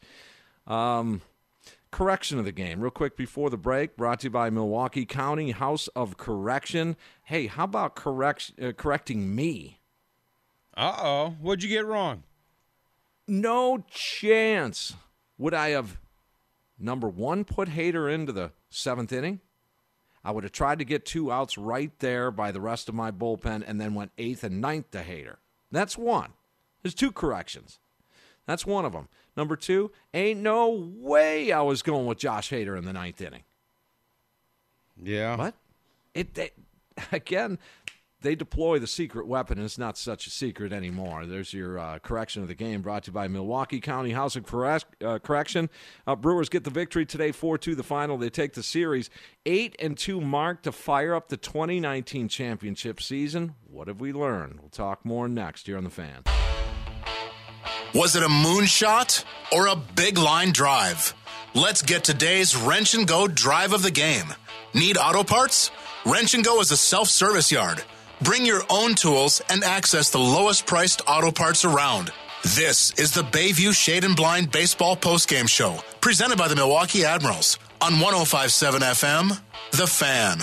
Um. Correction of the game. Real quick before the break, brought to you by Milwaukee County House of Correction. Hey, how about correct, uh, correcting me? Uh-oh. What'd you get wrong? No chance would I have, number one, put Hader into the seventh inning. I would have tried to get two outs right there by the rest of my bullpen and then went eighth and ninth to Hader. That's one. There's two corrections. That's one of them. Number two, ain't no way I was going with Josh Hader in the ninth inning. Yeah. What? It, they, again, they deploy the secret weapon, and it's not such a secret anymore. There's your uh, correction of the game, brought to you by Milwaukee County House of Correc- uh, Correction. Uh, Brewers get the victory today, four two the final. They take the series eight and two mark to fire up the twenty nineteen championship season. What have we learned? We'll talk more next here on The Fan. Was it a moonshot or a big line drive? Let's get today's Wrench and Go drive of the game. Need auto parts? Wrench and Go is a self-service yard. Bring your own tools and access the lowest priced auto parts around. This is the Bayview Shade and Blind Baseball Postgame Show, presented by the Milwaukee Admirals on one oh five point seven F M, The Fan.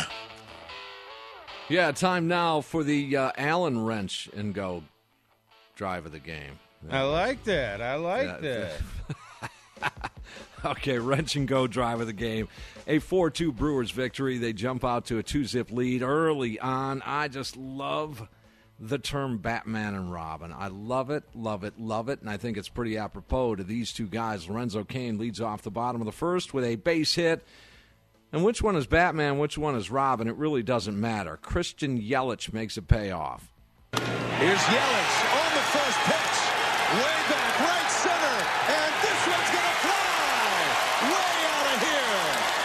Yeah, time now for the uh, Allen Wrench and Go drive of the game. I like that. I like Yeah. that. Okay, wrench and go drive of the game. A four two Brewers victory. They jump out to a two-zip lead early on. I just love the term Batman and Robin. I love it, love it, love it, and I think it's pretty apropos to these two guys. Lorenzo Cain leads off the bottom of the first with a base hit. And which one is Batman, which one is Robin, it really doesn't matter. Christian Yelich makes a payoff. Here's Yelich on the first pitch. Way back, right center, and this one's going to fly way out of here.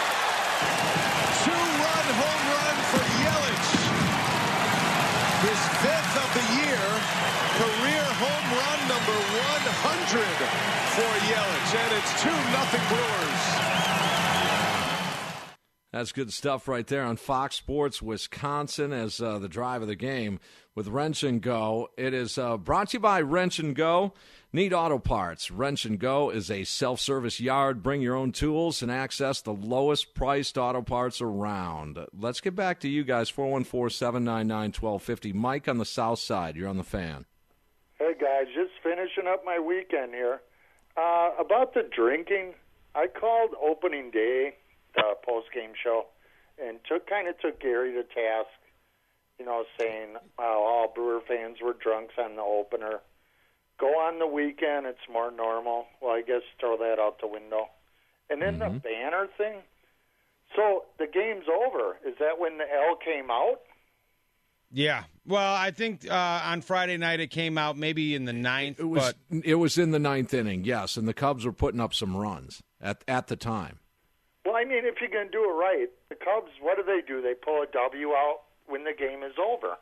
Two-run home run for Yelich. His fifth of the year, career home run number one hundred for Yelich, and it's two nothing Brewers. That's good stuff right there on Fox Sports Wisconsin as uh, the drive of the game with Wrench and Go. It is uh, brought to you by Wrench and Go. Need auto parts. Wrench and Go is a self-service yard. Bring your own tools and access the lowest priced auto parts around. Let's get back to you guys, four one four, seven nine nine, one two five zero. Mike on the south side. You're on the Fan. Hey, guys, just finishing up my weekend here. Uh, about the drinking, I called opening day, the post-game show, and took kind of took Gary to task, you know, saying uh, all Brewer fans were drunks on the opener. Go on the weekend, it's more normal. Well, I guess throw that out the window. And then mm-hmm. the banner thing. So the game's over. Is that when the L came out? Yeah. Well, I think uh, on Friday night it came out maybe in the ninth. It was, but... it was in the ninth inning, yes, and the Cubs were putting up some runs at at the time. Well, I mean, if you're going to do it right, the Cubs, what do they do? They pull a W out when the game is over.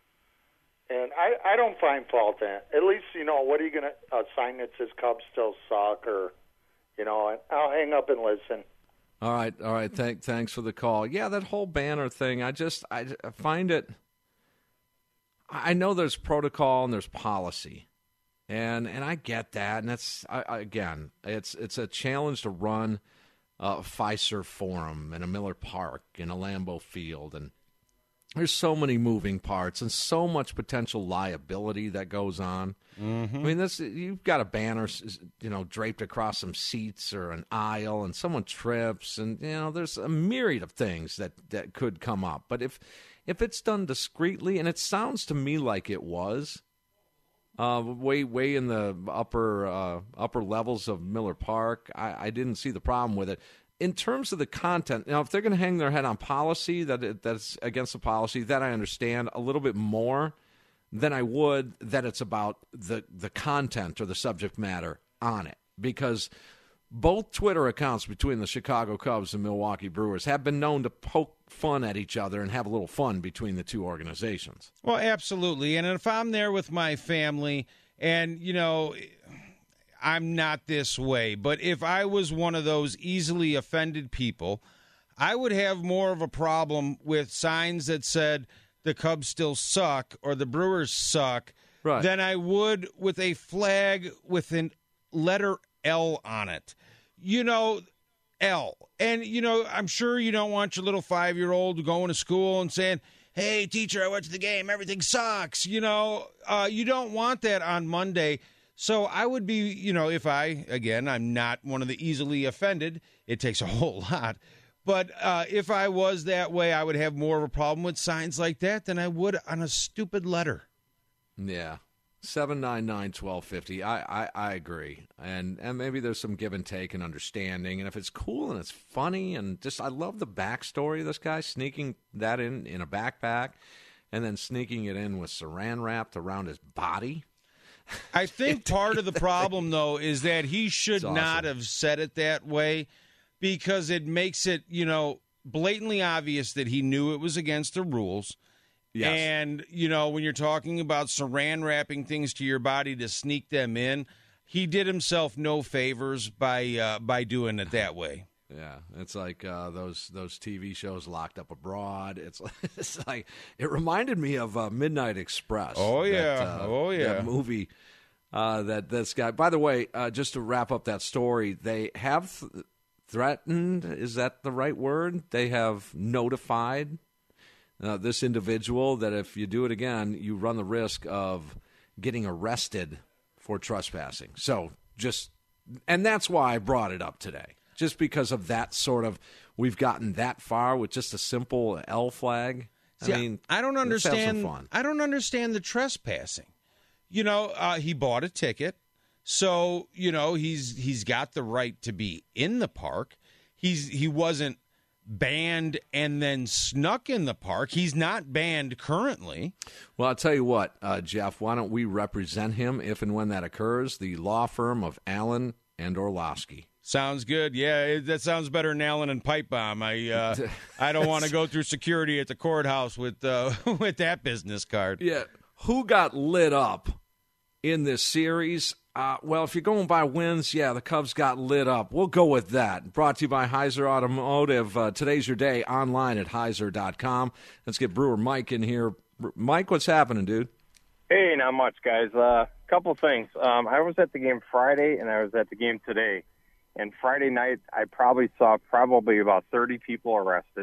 And I, I don't find fault in it. At least, you know, what are you going to uh, sign that says Cubs still suck or, you know, I'll hang up and listen. All right, all right. Thank, thanks for the call. Yeah, that whole banner thing, I just I find it, I know there's protocol and there's policy. And and I get that. And that's, I, I, again, it's it's a challenge to run a Fiserv Forum in a Miller Park in a Lambeau Field. And there's so many moving parts and so much potential liability that goes on. Mm-hmm. I mean, this you've got a banner, you know, draped across some seats or an aisle, and someone trips, and you know, there's a myriad of things that, that could come up. But if if it's done discreetly, and it sounds to me like it was, uh, way way in the upper uh, upper levels of Miller Park, I, I didn't see the problem with it. In terms of the content, now, if they're going to hang their head on policy, that it, that's against the policy, that I understand a little bit more than I would that it's about the, the content or the subject matter on it. Because both Twitter accounts between the Chicago Cubs and Milwaukee Brewers have been known to poke fun at each other and have a little fun between the two organizations. Well, absolutely. And if I'm there with my family and, you know, I'm not this way, but if I was one of those easily offended people, I would have more of a problem with signs that said the Cubs still suck or the Brewers suck right. than I would with a flag with a letter L on it. You know, L. And, you know, I'm sure you don't want your little five-year-old going to school and saying, hey, teacher, I went to the game, everything sucks. You know, uh, you don't want that on Monday. So I would be, you know, if I, again, I'm not one of the easily offended. It takes a whole lot. But uh, if I was that way, I would have more of a problem with signs like that than I would on a stupid letter. Yeah. seven nine nine, one two five zero. I, I, I agree. And and maybe there's some give and take and understanding. And if it's cool and it's funny and just I love the backstory of this guy, sneaking that in in a backpack and then sneaking it in with saran wrapped around his body. I think part of the problem, though, is that he should awesome. not have said it that way because it makes it, you know, blatantly obvious that he knew it was against the rules. Yes. And, you know, when you're talking about saran wrapping things to your body to sneak them in, he did himself no favors by uh, by doing it that way. Yeah, it's like uh, those those T V shows, Locked Up Abroad. It's, it's like it reminded me of uh, Midnight Express. Oh yeah, that, uh, oh yeah, that movie. Uh, that this guy. By the way, uh, just to wrap up that story, they have th- threatened. Is that the right word? They have notified uh, this individual that if you do it again, you run the risk of getting arrested for trespassing. So just, and that's why I brought it up today. Just because of that sort of, we've gotten that far with just a simple L flag. I See, mean, I don't let's have some understand. fun. I don't understand the trespassing. You know, uh, he bought a ticket, so you know he's he's got the right to be in the park. He's he wasn't banned and then snuck in the park. He's not banned currently. Well, I'll tell you what, uh, Jeff. Why don't we represent him if and when that occurs? The law firm of Allen and Orlowski. Sounds good. Yeah, it, that sounds better than Allen and Pipe Bomb. I uh, I don't want to go through security at the courthouse with uh, with that business card. Yeah, who got lit up in this series? Uh, well, if you're going by wins, yeah, the Cubs got lit up. We'll go with that. Brought to you by Heiser Automotive. Uh, today's your day online at heiser dot com. Let's get Brewer Mike in here. Mike, what's happening, dude? Hey, not much, guys. A uh, couple things. Um, I was at the game Friday, and I was at the game today. And Friday night, I probably saw probably about thirty people arrested.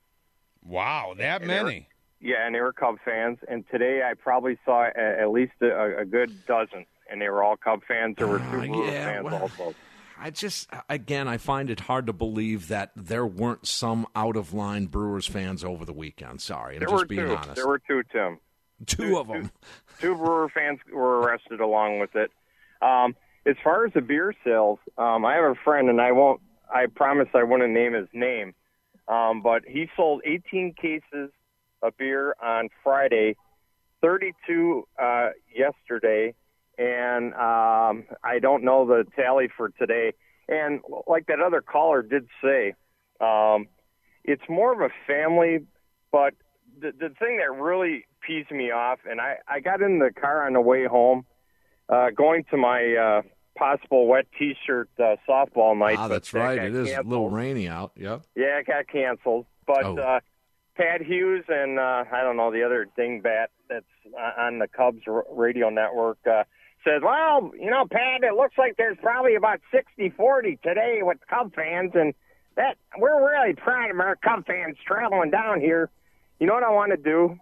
Wow, that and many. Were, yeah, and they were Cub fans. And today I probably saw a, at least a, a good dozen, and they were all Cub fans. There were two uh, Brewer yeah, fans well, also. I just, again, I find it hard to believe that there weren't some out-of-line Brewers fans over the weekend. Sorry, I'm there just were being two. honest. There were two, Tim. Two, two of them. Two, two Brewer fans were arrested along with it. Um, as far as the beer sales, um, I have a friend, and I won't. I promise I wouldn't name his name, um, but he sold eighteen cases of beer on Friday, thirty-two uh, yesterday, and um, I don't know the tally for today. And like that other caller did say, um, it's more of a family, but the, the thing that really pees me off, and I, I got in the car on the way home, uh, going to my uh, possible wet T-shirt uh, softball night. Ah, that's right. It is a little rainy out. Yep. Yeah, it got canceled. But oh. uh, Pat Hughes and, uh, I don't know, the other dingbat that's on the Cubs radio network uh, says, well, you know, Pat, it looks like there's probably about sixty forty today with Cub fans, and that we're really proud of our Cub fans traveling down here. You know what I want to do?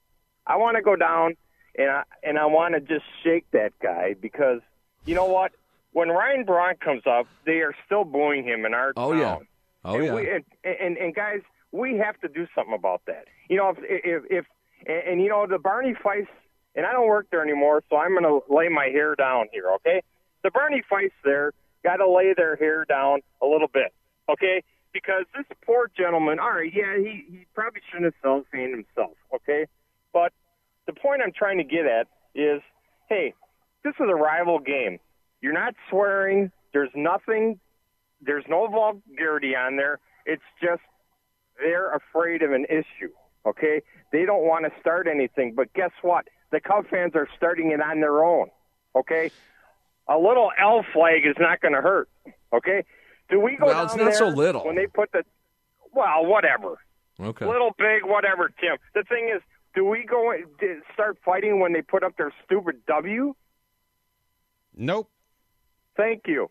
I want to go down, and I, and I want to just shake that guy because, you know what? When Ryan Braun comes up, they are still booing him in our oh, town. Yeah. Oh, and yeah. We, and, and, and, guys, we have to do something about that. You know, if, if, if and, and, you know, the Barney Feist, and I don't work there anymore, so I'm going to lay my hair down here, okay? The Barney Feist there got to lay their hair down a little bit, okay? Because this poor gentleman, all right, yeah, he, he probably shouldn't have cellphoned himself, okay? But the point I'm trying to get at is, hey, this is a rival game. You're not swearing. There's nothing. There's no vulgarity on there. It's just they're afraid of an issue, okay? They don't want to start anything. But guess what? The Cub fans are starting it on their own, okay? A little L flag is not going to hurt, okay? Do we go well, down it's not there so little. when they put the – well, whatever. Okay. Little, big, whatever, Tim. The thing is, do we go start fighting when they put up their stupid W? Nope. Thank you.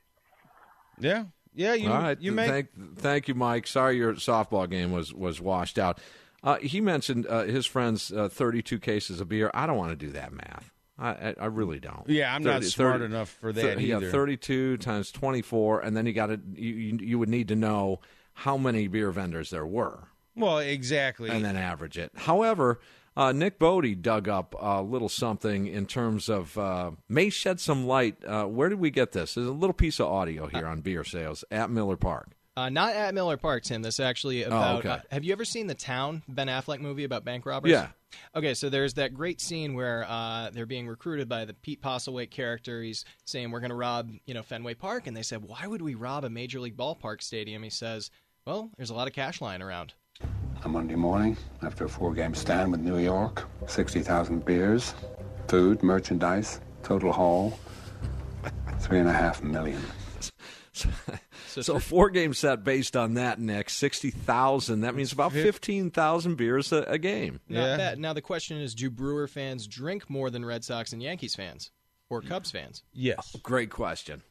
Yeah. Yeah, you, All right. you make... Thank, thank you, Mike. Sorry your softball game was, was washed out. Uh, he mentioned uh, his friend's uh, thirty-two cases of beer. I don't want to do that math. I, I, I really don't. Yeah, I'm thirty, not smart thirty, enough for that th- either. Yeah, thirty-two times twenty-four, and then you got to you, you, you would need to know how many beer vendors there were. Well, exactly. And then average it. However, uh, Nick Bodie dug up a little something in terms of uh, may shed some light. Uh, where did we get this? There's a little piece of audio here on beer sales at Miller Park. Uh, not at Miller Park, Tim. This is actually about. Oh, okay. uh, have you ever seen The Town, Ben Affleck movie about bank robbers? Yeah. Okay, so there's that great scene where uh, they're being recruited by the Pete Postlethwaite character. He's saying, we're going to rob, you know, Fenway Park. And they said, why would we rob a Major League ballpark stadium? He says, well, there's a lot of cash lying around. A Monday morning, after a four-game stand with New York, sixty thousand beers, food, merchandise, total haul, three and a half million. So, so a four-game set based on that, Nick, sixty thousand. That means about fifteen thousand beers a, a game. Not yeah. bad. Now the question is, do Brewer fans drink more than Red Sox and Yankees fans or Cubs fans? Yes. Great question.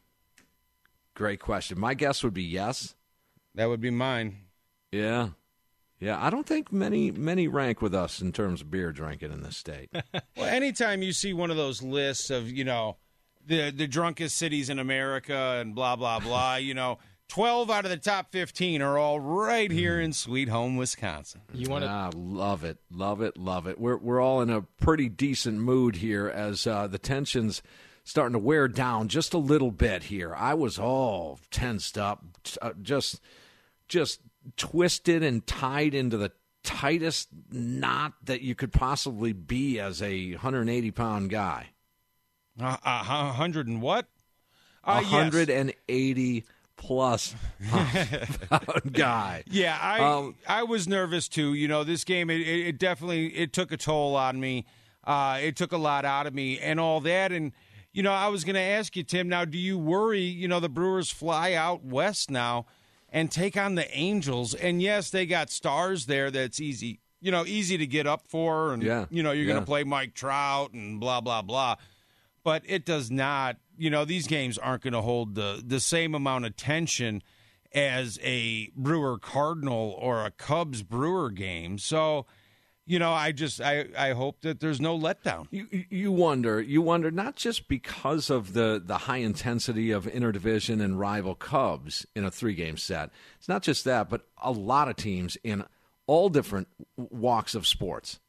Great question. My guess would be yes. That would be mine. Yeah. Yeah, I don't think many many rank with us in terms of beer drinking in this state. Well, anytime you see one of those lists of, you know, the the drunkest cities in America and blah, blah, blah, you know, twelve out of the top fifteen are all right here in Sweet Home, Wisconsin. You want to ah, love it, love it, love it. We're we're all in a pretty decent mood here as uh, the tensions starting to wear down just a little bit here. I was all tensed up, uh, just just twisted and tied into the tightest knot that you could possibly be as a one hundred eighty pound guy. Uh, uh, one hundred and what? Uh, one hundred eighty yes. plus pound guy. Yeah, I um, I was nervous too. You know, this game it, it definitely it took a toll on me. Uh, it took a lot out of me and all that. And you know, I was going to ask you, Tim, now, do you worry, you know, the Brewers fly out west now and take on the Angels? And, yes, they got stars there that's easy, you know, easy to get up for. And, yeah. you know, you're yeah. going to play Mike Trout and blah, blah, blah. But it does not, you know, these games aren't going to hold the, the same amount of tension as a Brewer-Cardinal or a Cubs-Brewer game. So, you know, I just I, I hope that there's no letdown. You you wonder, you wonder not just because of the, the high intensity of interdivision and rival Cubs in a three-game set. It's not just that, but a lot of teams in all different walks of sports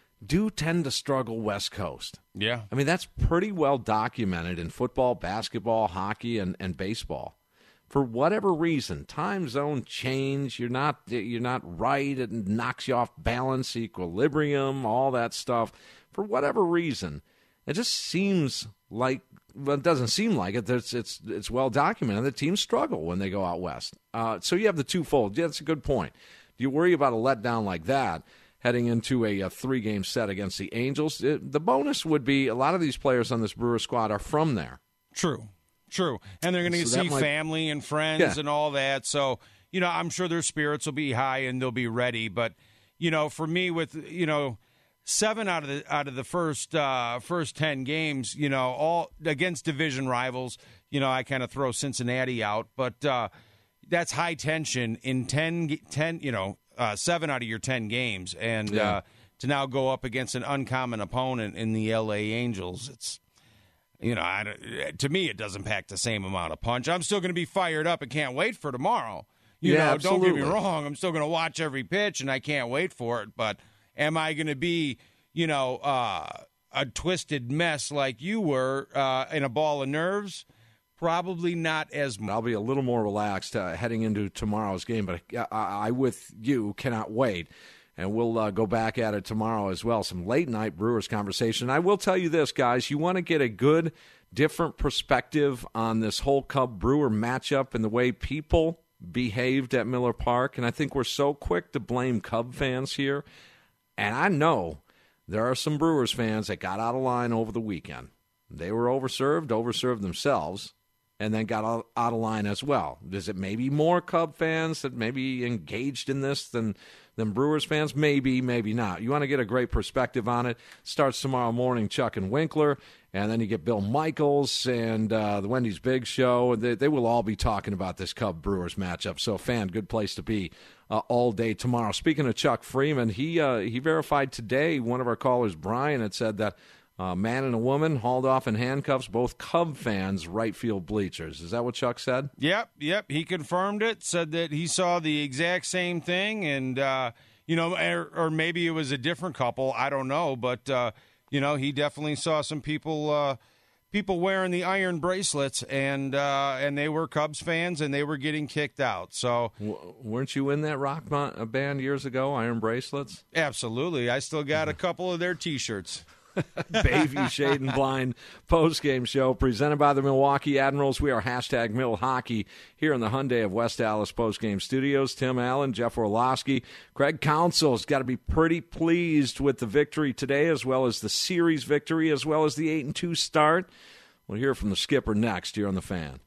do tend to struggle West Coast. Yeah. I mean, that's pretty well documented in football, basketball, hockey, and, and baseball. For whatever reason, time zone change, you're not you're not right, it knocks you off balance, equilibrium, all that stuff. For whatever reason, it just seems like, well, it doesn't seem like it. It's it's it's well documented that teams struggle when they go out west. Uh, so you have the twofold. Yeah, that's a good point. Do you worry about a letdown like that heading into a, a three-game set against the Angels? It, the bonus would be a lot of these players on this Brewer squad are from there. True. True, and they're going to so see might, family and friends yeah. and all that. So, you know, I'm sure their spirits will be high and they'll be ready. But, you know, for me, with you know, seven out of the out of the first uh, first ten games, you know, all against division rivals. You know, I kind of throw Cincinnati out, but uh, that's high tension in ten, ten you know, uh, seven out of your ten games, and yeah. uh, to now go up against an uncommon opponent in the L A Angels, it's. You know, I, to me, it doesn't pack the same amount of punch. I'm still going to be fired up and can't wait for tomorrow. You yeah, know, absolutely. Don't get me wrong. I'm still going to watch every pitch, and I can't wait for it. But am I going to be, you know, uh, a twisted mess like you were uh, in a ball of nerves? Probably not as much. I'll be a little more relaxed uh, heading into tomorrow's game, but I, I, with you, cannot wait. And we'll uh, go back at it tomorrow as well. Some late-night Brewers conversation. I will tell you this, guys. You want to get a good, different perspective on this whole Cub-Brewer matchup and the way people behaved at Miller Park. And I think we're so quick to blame Cub fans here. And I know there are some Brewers fans that got out of line over the weekend. They were overserved, overserved themselves, and then got out of line as well. Is it maybe more Cub fans that maybe engaged in this than – Than Brewers fans? Maybe, maybe not. You want to get a great perspective on it. Starts tomorrow morning, Chuck and Winkler, and then you get Bill Michaels and uh, the Wendy's Big Show. They, they will all be talking about this Cub-Brewers matchup. So, fan, good place to be uh, all day tomorrow. Speaking of Chuck Freeman, he uh, he verified today, one of our callers, Brian, had said that a man and a woman hauled off in handcuffs, both Cub fans, right field bleachers. Is that what Chuck said? Yep, yep. He confirmed it, said that he saw the exact same thing, and, uh, you know, or, or maybe it was a different couple. I don't know, but, uh, you know, he definitely saw some people uh, people wearing the iron bracelets, and uh, and they were Cubs fans, and they were getting kicked out. So, w- weren't you in that rock band years ago, Iron Bracelets? Absolutely. I still got a couple of their T-shirts. Bayview Shade and Blind post-game show presented by the Milwaukee Admirals. We are hashtag Mill Hockey here in the Hyundai of West Dallas post-game studios. Tim Allen, Jeff Orlowski, Craig Counsell's got to be pretty pleased with the victory today, as well as the series victory, as well as the eight and two start. We'll hear from the skipper next here on The Fan.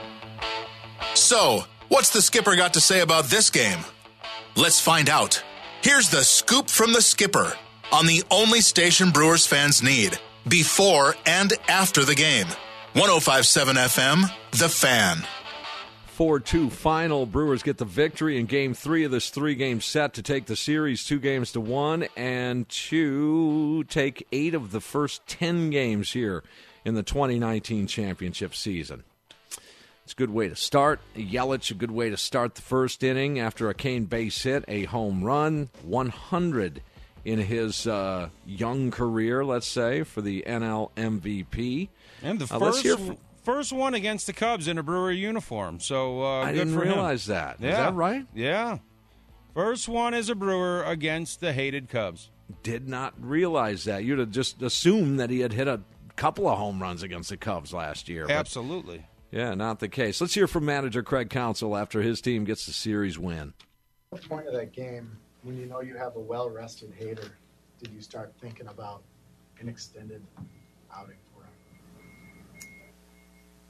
So, what's the skipper got to say about this game? Let's find out. Here's the scoop from the skipper on the only station Brewers fans need, before and after the game. one oh five point seven F M, The Fan. four two final. Brewers get the victory in Game three of this three-game set to take the series two games to one and to take eight of the first ten games here in the twenty nineteen championship season. It's a good way to start. Yelich, a good way to start the first inning after a Kane base hit, a home run, one hundred in his uh, young career, let's say, for the N L M V P. And the uh, first from, first one against the Cubs in a Brewer uniform. So uh, I good didn't for realize him. that. Yeah. Is that right? Yeah. First one as a Brewer against the hated Cubs. Did not realize that. You'd have just assumed that he had hit a couple of home runs against the Cubs last year. Absolutely. But, yeah, not the case. Let's hear from manager Craig Counsell after his team gets the series win. What point of that game, when you know you have a well-rested Hader, did you start thinking about an extended outing for him?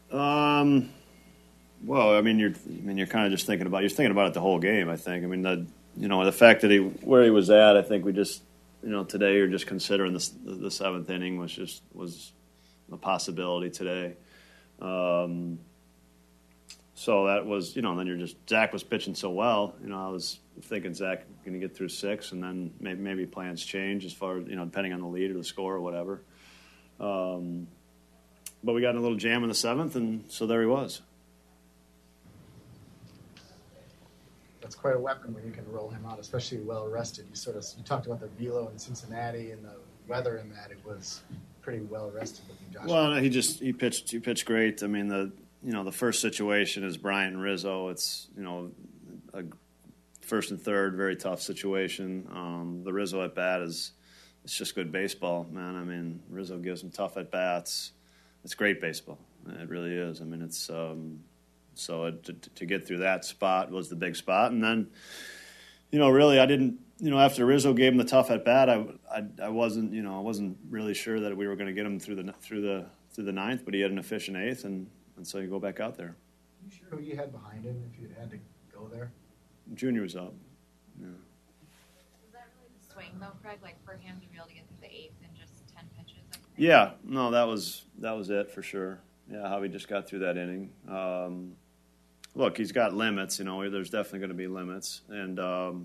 Um, well, I mean, you're, I mean, you're kind of just thinking about, you're thinking about it the whole game, I think. I mean, the, you know, the fact that he, where he was at, I think we just, you know, today you're just considering the, the seventh inning was just, was a possibility today. Um, so that was, you know, then you're just, Zach was pitching so well, you know, I was thinking Zach going to get through six, and then maybe, maybe plans change as far as, you know, depending on the lead or the score or whatever. Um, but we got in a little jam in the seventh, and so there he was. That's quite a weapon when you can roll him out, especially well rested. You sort of you talked about the velo in Cincinnati and the weather in that. It was pretty well rested looking Josh. Well, he just he pitched he pitched great. I mean, the you know the first situation is Bryant and Rizzo. It's you know a first and third, very tough situation. Um, the Rizzo at bat is it's just good baseball, man. I mean, Rizzo gives him tough at bats. It's great baseball. It really is. I mean, it's. Um, So it, to, to get through that spot was the big spot. And then, you know, really I didn't, you know, after Rizzo gave him the tough at bat, I, I, I wasn't, you know, I wasn't really sure that we were going to get him through the through the through the ninth. But he had an efficient eighth, and, and so you go back out there. Are you sure who you had behind him if you had to go there? Junior was up. Yeah. Was that really the swing though, Craig? Like for him to be able to get through the eighth in just ten pitches? Yeah. No, that was that was it for sure. Yeah, how he just got through that inning. Um, look, he's got limits, you know. There's definitely going to be limits, and um,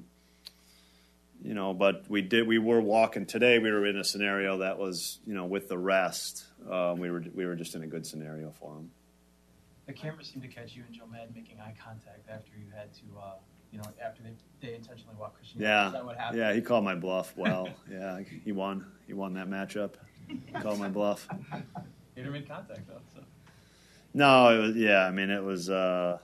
you know. But we did. We were walking today. We were in a scenario that was, you know, with the rest, um, we were we were just in a good scenario for him. The camera seemed to catch you and Joe Madden making eye contact after you had to, uh, you know, after they, they intentionally walked Christian. Yeah, Is that what happened? yeah. He called my bluff. Well, yeah, he won. He won that matchup. He called my bluff. You never made contact though. So. No, it was, yeah, I mean, it was, uh,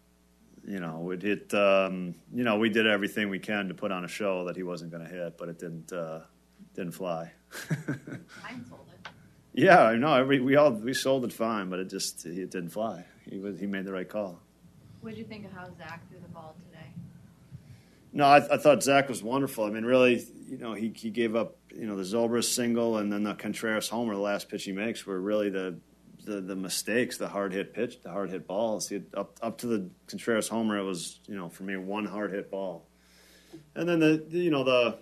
you know, it hit, um, you know, we did everything we can to put on a show that he wasn't going to hit, but it didn't, uh, didn't fly. Mine sold it. Yeah, I know. Every, we all, we sold it fine, but it just, it didn't fly. He was, he made the right call. What did you think of how Zach threw the ball today? No, I, I thought Zach was wonderful. I mean, really, you know, he, he gave up, you know, the Zobrist single and then the Contreras homer, the last pitch he makes, were really the, The, the mistakes, the hard hit pitch, the hard hit balls. He, up up to the Contreras homer, it was, you know, for me, one hard hit ball, and then the, the you know the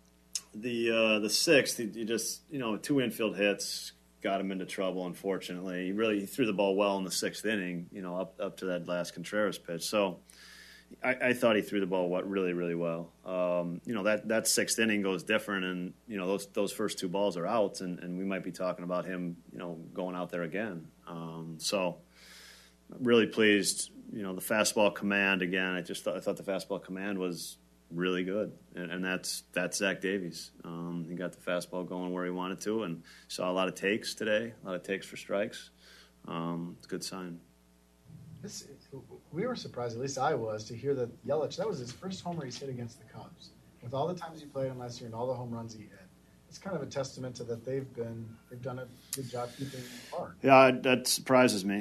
the uh, the sixth, he, he just you know two infield hits got him into trouble. Unfortunately, he really he threw the ball well in the sixth inning, you know, up up to that last Contreras pitch. So I, I thought he threw the ball really really well. Um, you know that, that sixth inning goes different, and you know those those first two balls are outs, and, and we might be talking about him, you know, going out there again. Um, so really pleased. You know the fastball command again. I just thought, I thought the fastball command was really good, and, and that's that's Zach Davies. Um, he got the fastball going where he wanted to, and saw a lot of takes today, a lot of takes for strikes. Um, it's a good sign. This, we were surprised, at least I was, to hear that Yelich, that was his first homer he's hit against the Cubs. With all the times he played him last year and all the home runs he hit, it's kind of a testament to that they've been they've done a good job keeping him apart. Yeah, that surprises me.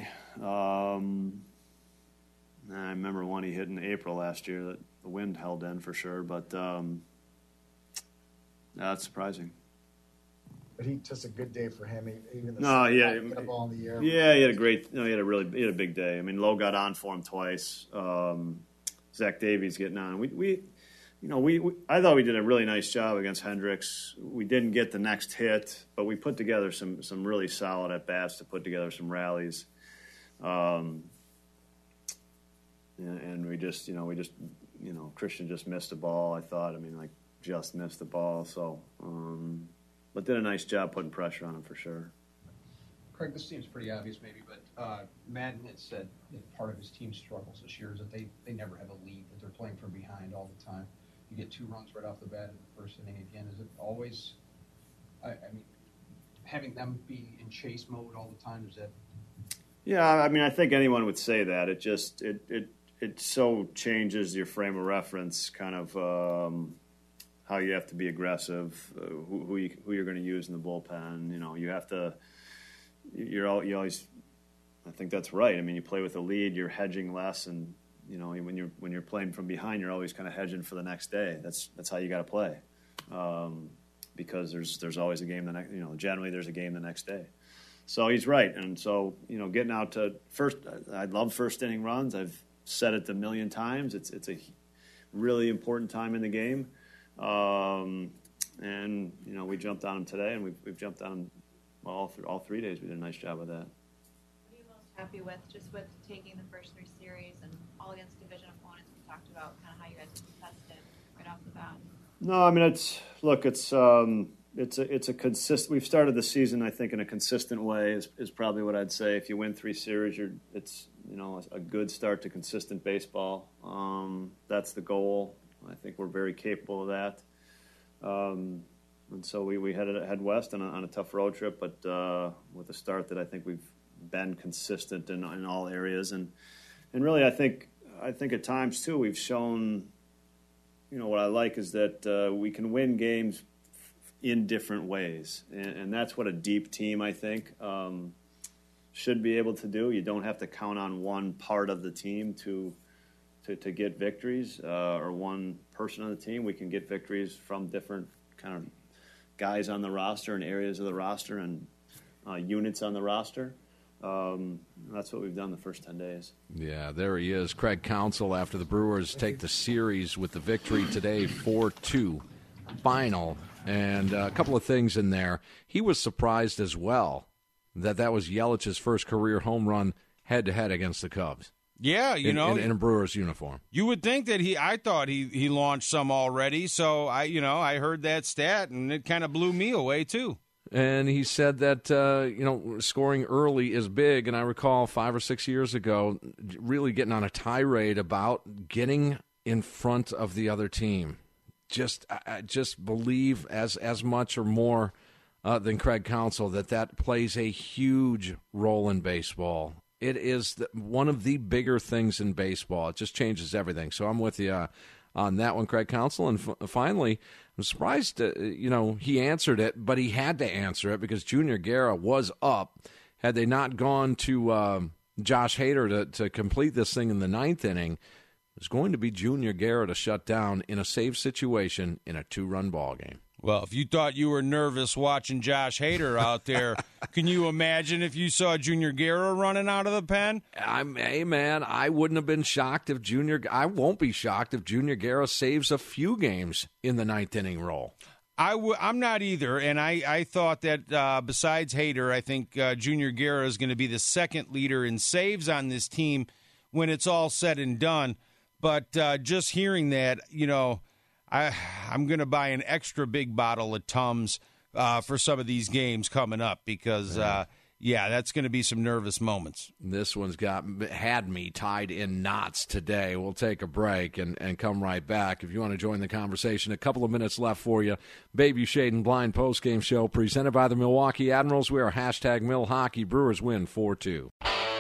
Um, I remember one he hit in April last year that the wind held in for sure, but um, yeah, that's surprising. But he just a good day for him. Even the no, yeah, get a ball in the air. Yeah, he had a great. No, he had a really, he had a big day. I mean, Lowe got on for him twice. Um, Zach Davies getting on. We, we, you know, we, we. I thought we did a really nice job against Hendricks. We didn't get the next hit, but we put together some some really solid at bats to put together some rallies. Um, and, and we just, you know, we just, you know, Christian just missed a ball. I thought. I mean, like just missed the ball. So. Um, But did a nice job putting pressure on him for sure. Craig, this seems pretty obvious maybe, but uh, Madden had said that part of his team's struggles this year is that they, they never have a lead, that they're playing from behind all the time. You get two runs right off the bat in the first inning again. Is it always, I, I mean, having them be in chase mode all the time, is that? Yeah, I mean, I think anyone would say that. It just, it it, it so changes your frame of reference, kind of, um, how you have to be aggressive, uh, who who, you, who you're going to use in the bullpen. You know, you have to. You're all, you always. I think that's right. I mean, you play with a lead, you're hedging less, and you know when you're when you're playing from behind, you're always kind of hedging for the next day. That's that's how you got to play, um, because there's there's always a game the next. You know, generally there's a game the next day. So he's right. And so, you know, getting out to first, I love first inning runs. I've said it a million times. It's it's a really important time in the game. Um, and, you know, we jumped on him today, and we've, we've jumped on him well, all, th- all three days. We did a nice job of that. What are you most happy with, just with taking the first three series and all against division opponents? We talked about kind of how you guys contested right off the bat. No, I mean, it's, look, it's, um, it's a, it's a consistent, we've started the season, I think, in a consistent way is, is probably what I'd say. If you win three series, you're, it's, you know, a good start to consistent baseball. Um, that's the goal. I think we're very capable of that. Um, and so we, we headed head west on a, on a tough road trip, but uh, with a start that I think we've been consistent in, in all areas. And, and really, I think, I think at times, too, we've shown, you know, what I like is that uh, we can win games in different ways. And, and that's what a deep team, I think, um, should be able to do. You don't have to count on one part of the team to to, to get victories uh, or one person on the team. We can get victories from different kind of guys on the roster and areas of the roster and uh, units on the roster. Um, that's what we've done the first ten days. Yeah, there he is, Craig Counsell, after the Brewers take the series with the victory today, four two final. And uh, a couple of things in there. He was surprised as well that that was Yelich's first career home run head-to-head against the Cubs. Yeah, you in, know, in, in a Brewers uniform. You would think that he. I thought he, he launched some already. So I, you know, I heard that stat and it kind of blew me away too. And he said that uh, you know, scoring early is big. And I recall five or six years ago, really getting on a tirade about getting in front of the other team. Just, I just believe as as much or more uh, than Craig Counsell that that plays a huge role in baseball. It is the, one of the bigger things in baseball. It just changes everything. So I'm with you uh, on that one, Craig Counsell. And f- finally, I'm surprised, uh, you know, he answered it, but he had to answer it because Junior Guerra was up. Had they not gone to uh, Josh Hader to, to complete this thing in the ninth inning, it was going to be Junior Guerra to shut down in a save situation in a two-run ball game. Well, if you thought you were nervous watching Josh Hader out there, can you imagine if you saw Junior Guerra running out of the pen? I'm, hey, man, I wouldn't have been shocked if Junior – I won't be shocked if Junior Guerra saves a few games in the ninth inning role. I w- I'm not either, and I, I thought that uh, besides Hader, I think uh, Junior Guerra is going to be the second leader in saves on this team when it's all said and done. But uh, just hearing that, you know – I, I'm going to buy an extra big bottle of Tums uh, for some of these games coming up because, uh, yeah, that's going to be some nervous moments. This one's got had me tied in knots today. We'll take a break and, and come right back. If you want to join the conversation, a couple of minutes left for you. Bayview Shade and Blind postgame show presented by the Milwaukee Admirals. We are hashtag Mill Hockey. Brewers win four two.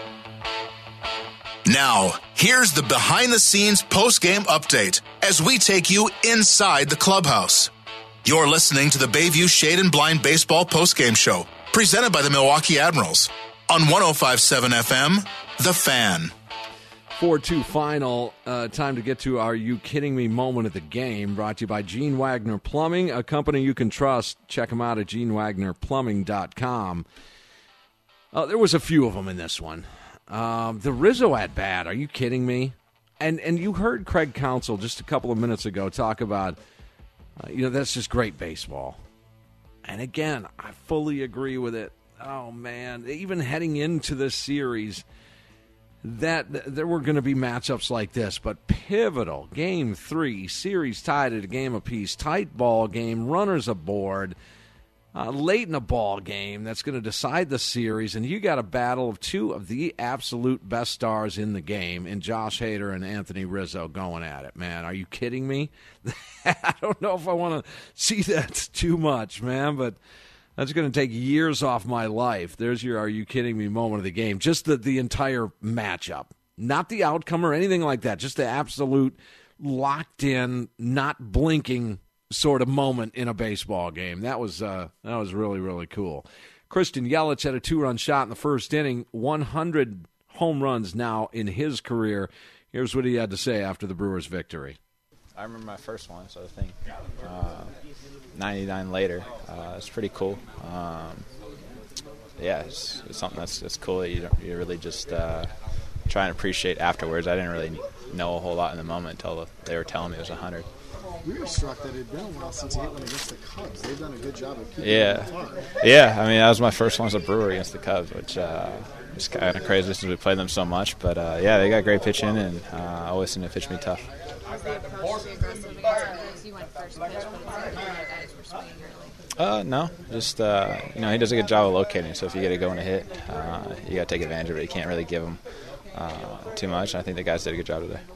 Now, here's the behind-the-scenes post-game update as we take you inside the clubhouse. You're listening to the Bayview Shade and Blind Baseball post-game show, presented by the Milwaukee Admirals, on one oh five point seven F M, The Fan. four two final. Uh, time to get to our You Kidding Me moment of the game, brought to you by Gene Wagner Plumbing, a company you can trust. Check them out at gene wagner plumbing dot com. Uh, there was a few of them in this one. Um, the Rizzo at bat, are you kidding me? And and you heard Craig Counsell just a couple of minutes ago talk about, uh, you know, that's just great baseball. And again, I fully agree with it. Oh, man, even heading into this series, that there were going to be matchups like this, but pivotal, game three, series tied at a game apiece, tight ball game, runners aboard, Uh, late in a ball game that's going to decide the series, and you got a battle of two of the absolute best stars in the game in Josh Hader and Anthony Rizzo going at it, man. Are you kidding me? I don't know if I want to see that too much, man, but that's going to take years off my life. There's your Are You Kidding Me moment of the game. Just the, the entire matchup, not the outcome or anything like that, just the absolute locked-in, not blinking sort of moment in a baseball game. That was uh, that was really, really cool. Christian Yelich had a two-run shot in the first inning, one hundred home runs now in his career. Here's what he had to say after the Brewers' victory. I remember my first one, so I think uh, ninety-nine later. Uh, it's pretty cool. Um, yeah, it's, it's something that's, that's cool that you, don't, you really just uh, try and appreciate afterwards. I didn't really know a whole lot in the moment until they were telling me it was one hundred. We were struck that it had been a while since he hit one against the Cubs. They've done a good job of keeping yeah. it apart. Yeah, I mean, that was my first one as a Brewer against the Cubs, which uh, is kind of crazy since we played them so much. But, uh, yeah, they got great pitching, and uh, always seem to pitch me tough. Uh, no, just, uh, you know, he does a good job of locating. So if you get it going to hit, uh, you got to take advantage of it. You can't really give him uh, too much. I think the guys did a good job today.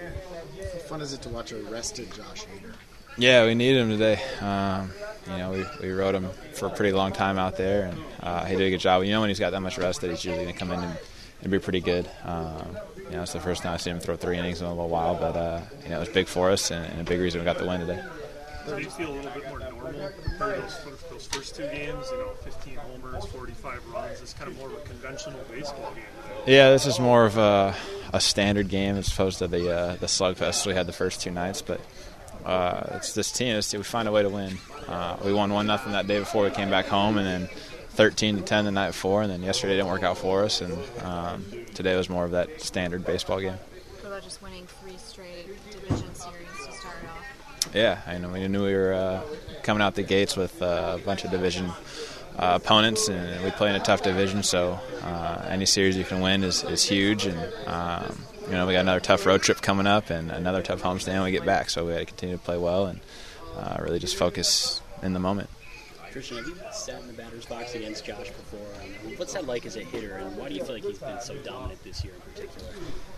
How fun is it to watch a rested Josh Hader? Yeah, we needed him today. Um, you know, we, we rode him for a pretty long time out there, and uh, he did a good job. You know, when he's got that much rest, that he's usually going to come in and, and be pretty good. Um, you know, it's the first time I've seen him throw three innings in a little while, but, uh, you know, it was big for us and, and a big reason we got the win today. Do you feel a little bit more normal for those, those first two games? You know, fifteen homers, forty-five runs. It's kind of more of a conventional baseball game today. Yeah, this is more of a, a standard game as opposed to the uh, the slugfest we had the first two nights. But uh, it's this team. It's, we find a way to win. Uh, we won one nothing that day before we came back home, and then thirteen to ten the night before, and then yesterday didn't work out for us. And um, today was more of that standard baseball game. What about just winning three straight division series to start off? Yeah, I know. We knew we were uh, coming out the gates with uh, a bunch of division uh, opponents, and we play in a tough division. So uh, any series you can win is, is huge. And um, you know, we got another tough road trip coming up, and another tough homestand when we get back. So we got to continue to play well and uh, really just focus in the moment. Christian, have you sat in the batter's box against Josh before? Um, what's that like as a hitter, and why do you feel like he's been so dominant this year in particular?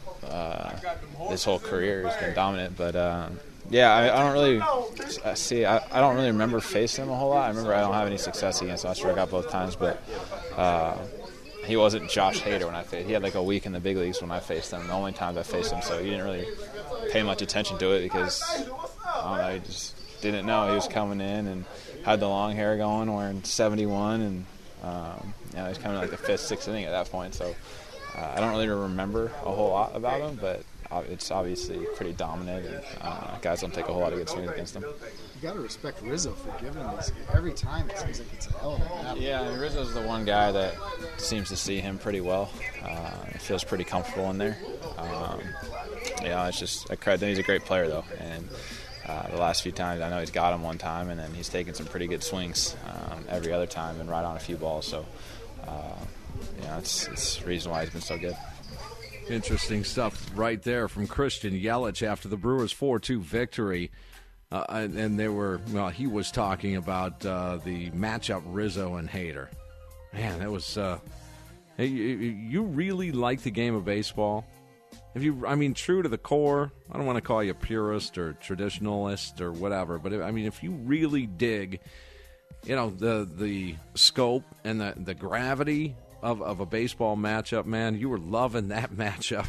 Uh, this whole career has been dominant, but. Um, Yeah, I, I don't really uh, see. I, I don't really remember facing him a whole lot. I remember I don't have any success against him. I struck out both times, but uh, he wasn't Josh Hader when I faced. He had like a week in the big leagues when I faced him. The only times I faced him, so you didn't really pay much attention to it because I don't know. You just didn't know he was coming in and had the long hair going, wearing seventy-one, and um, you know, he was coming in like the fifth, sixth inning at that point. So uh, I don't really remember a whole lot about him, but. It's obviously pretty dominant, and uh, guys don't take a whole lot of good swings against him. You got to respect Rizzo for giving this. Every time it seems like it's a hell of a battle. Yeah, I mean, Rizzo's the one guy that seems to see him pretty well. Uh, it feels pretty comfortable in there. Um, you know, it's just a credit. He's a great player, though, and uh, the last few times I know he's got him one time, and then he's taken some pretty good swings um, every other time and right on a few balls. So, uh, you know, it's, it's the reason why he's been so good. Interesting stuff right there from Christian Yelich after the Brewers four two victory. Uh, and, and they were, well, he was talking about uh, the matchup Rizzo and Hader. Man, that was, uh, hey, you really like the game of baseball? If you, I mean, true to the core, I don't want to call you purist or traditionalist or whatever, but if, I mean, if you really dig, you know, the the scope and the, the gravity Of, of a baseball matchup, man, you were loving that matchup.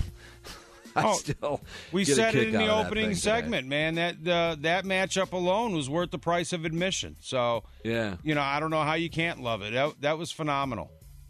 I oh, still we get a said kick it in the out of opening that segment, today. man. That uh, that matchup alone was worth the price of admission. So, yeah, you know, I don't know how you can't love it. That, that was phenomenal.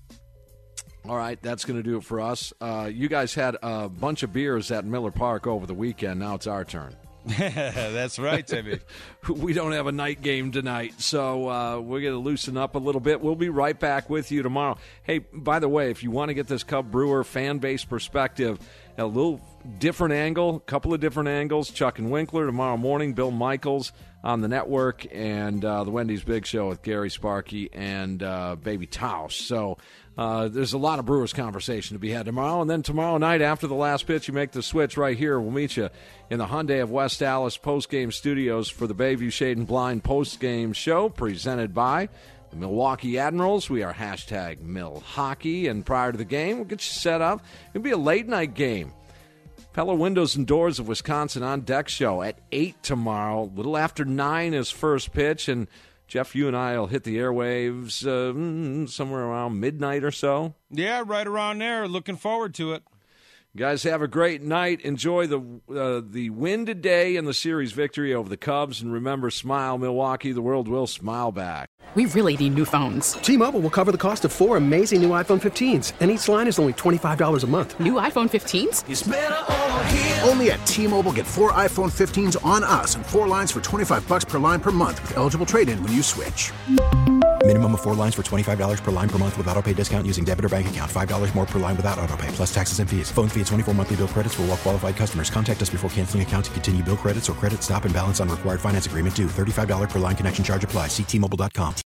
All right, that's going to do it for us. Uh, you guys had a bunch of beers at Miller Park over the weekend. Now it's our turn. That's right, Timmy. We don't have a night game tonight, so uh, we're going to loosen up a little bit. We'll be right back with you tomorrow. Hey, by the way, if you want to get this Cub Brewer fan base perspective, a little different angle, a couple of different angles, Chuck and Winkler tomorrow morning, Bill Michaels on the network, and uh, the Wendy's Big Show with Gary Sparky and uh, Baby Taos. So uh, there's a lot of Brewers conversation to be had tomorrow. And then tomorrow night after the last pitch, you make the switch right here. We'll meet you in the Hyundai of West Allis post-game studios for the Bayview Shade and Blind post-game show presented by the Milwaukee Admirals. We are hashtag Mill Hockey. And prior to the game, we'll get you set up. It'll be a late-night game. Pella Windows and Doors of Wisconsin on deck show at eight tomorrow. A little after nine is first pitch. And, Jeff, you and I will hit the airwaves uh, somewhere around midnight or so. Yeah, right around there. Looking forward to it. Guys, have a great night. Enjoy the uh, the win today and the series victory over the Cubs. And remember, smile, Milwaukee. The world will smile back. We really need new phones. T-Mobile will cover the cost of four amazing new iPhone fifteens, and each line is only twenty-five dollars a month. New iPhone fifteens? It's better over here. Only at T-Mobile, get four iPhone fifteens on us and four lines for twenty-five bucks per line per month with eligible trade-in when you switch. Minimum of four lines for twenty-five dollars per line per month with autopay discount using debit or bank account. five dollars more per line without autopay, plus taxes and fees. Phone fee at twenty-four monthly bill credits for well qualified customers. Contact us before canceling account to continue bill credits or credit stop and balance on required finance agreement due. thirty-five dollars per line connection charge applies. See T Mobile dot com.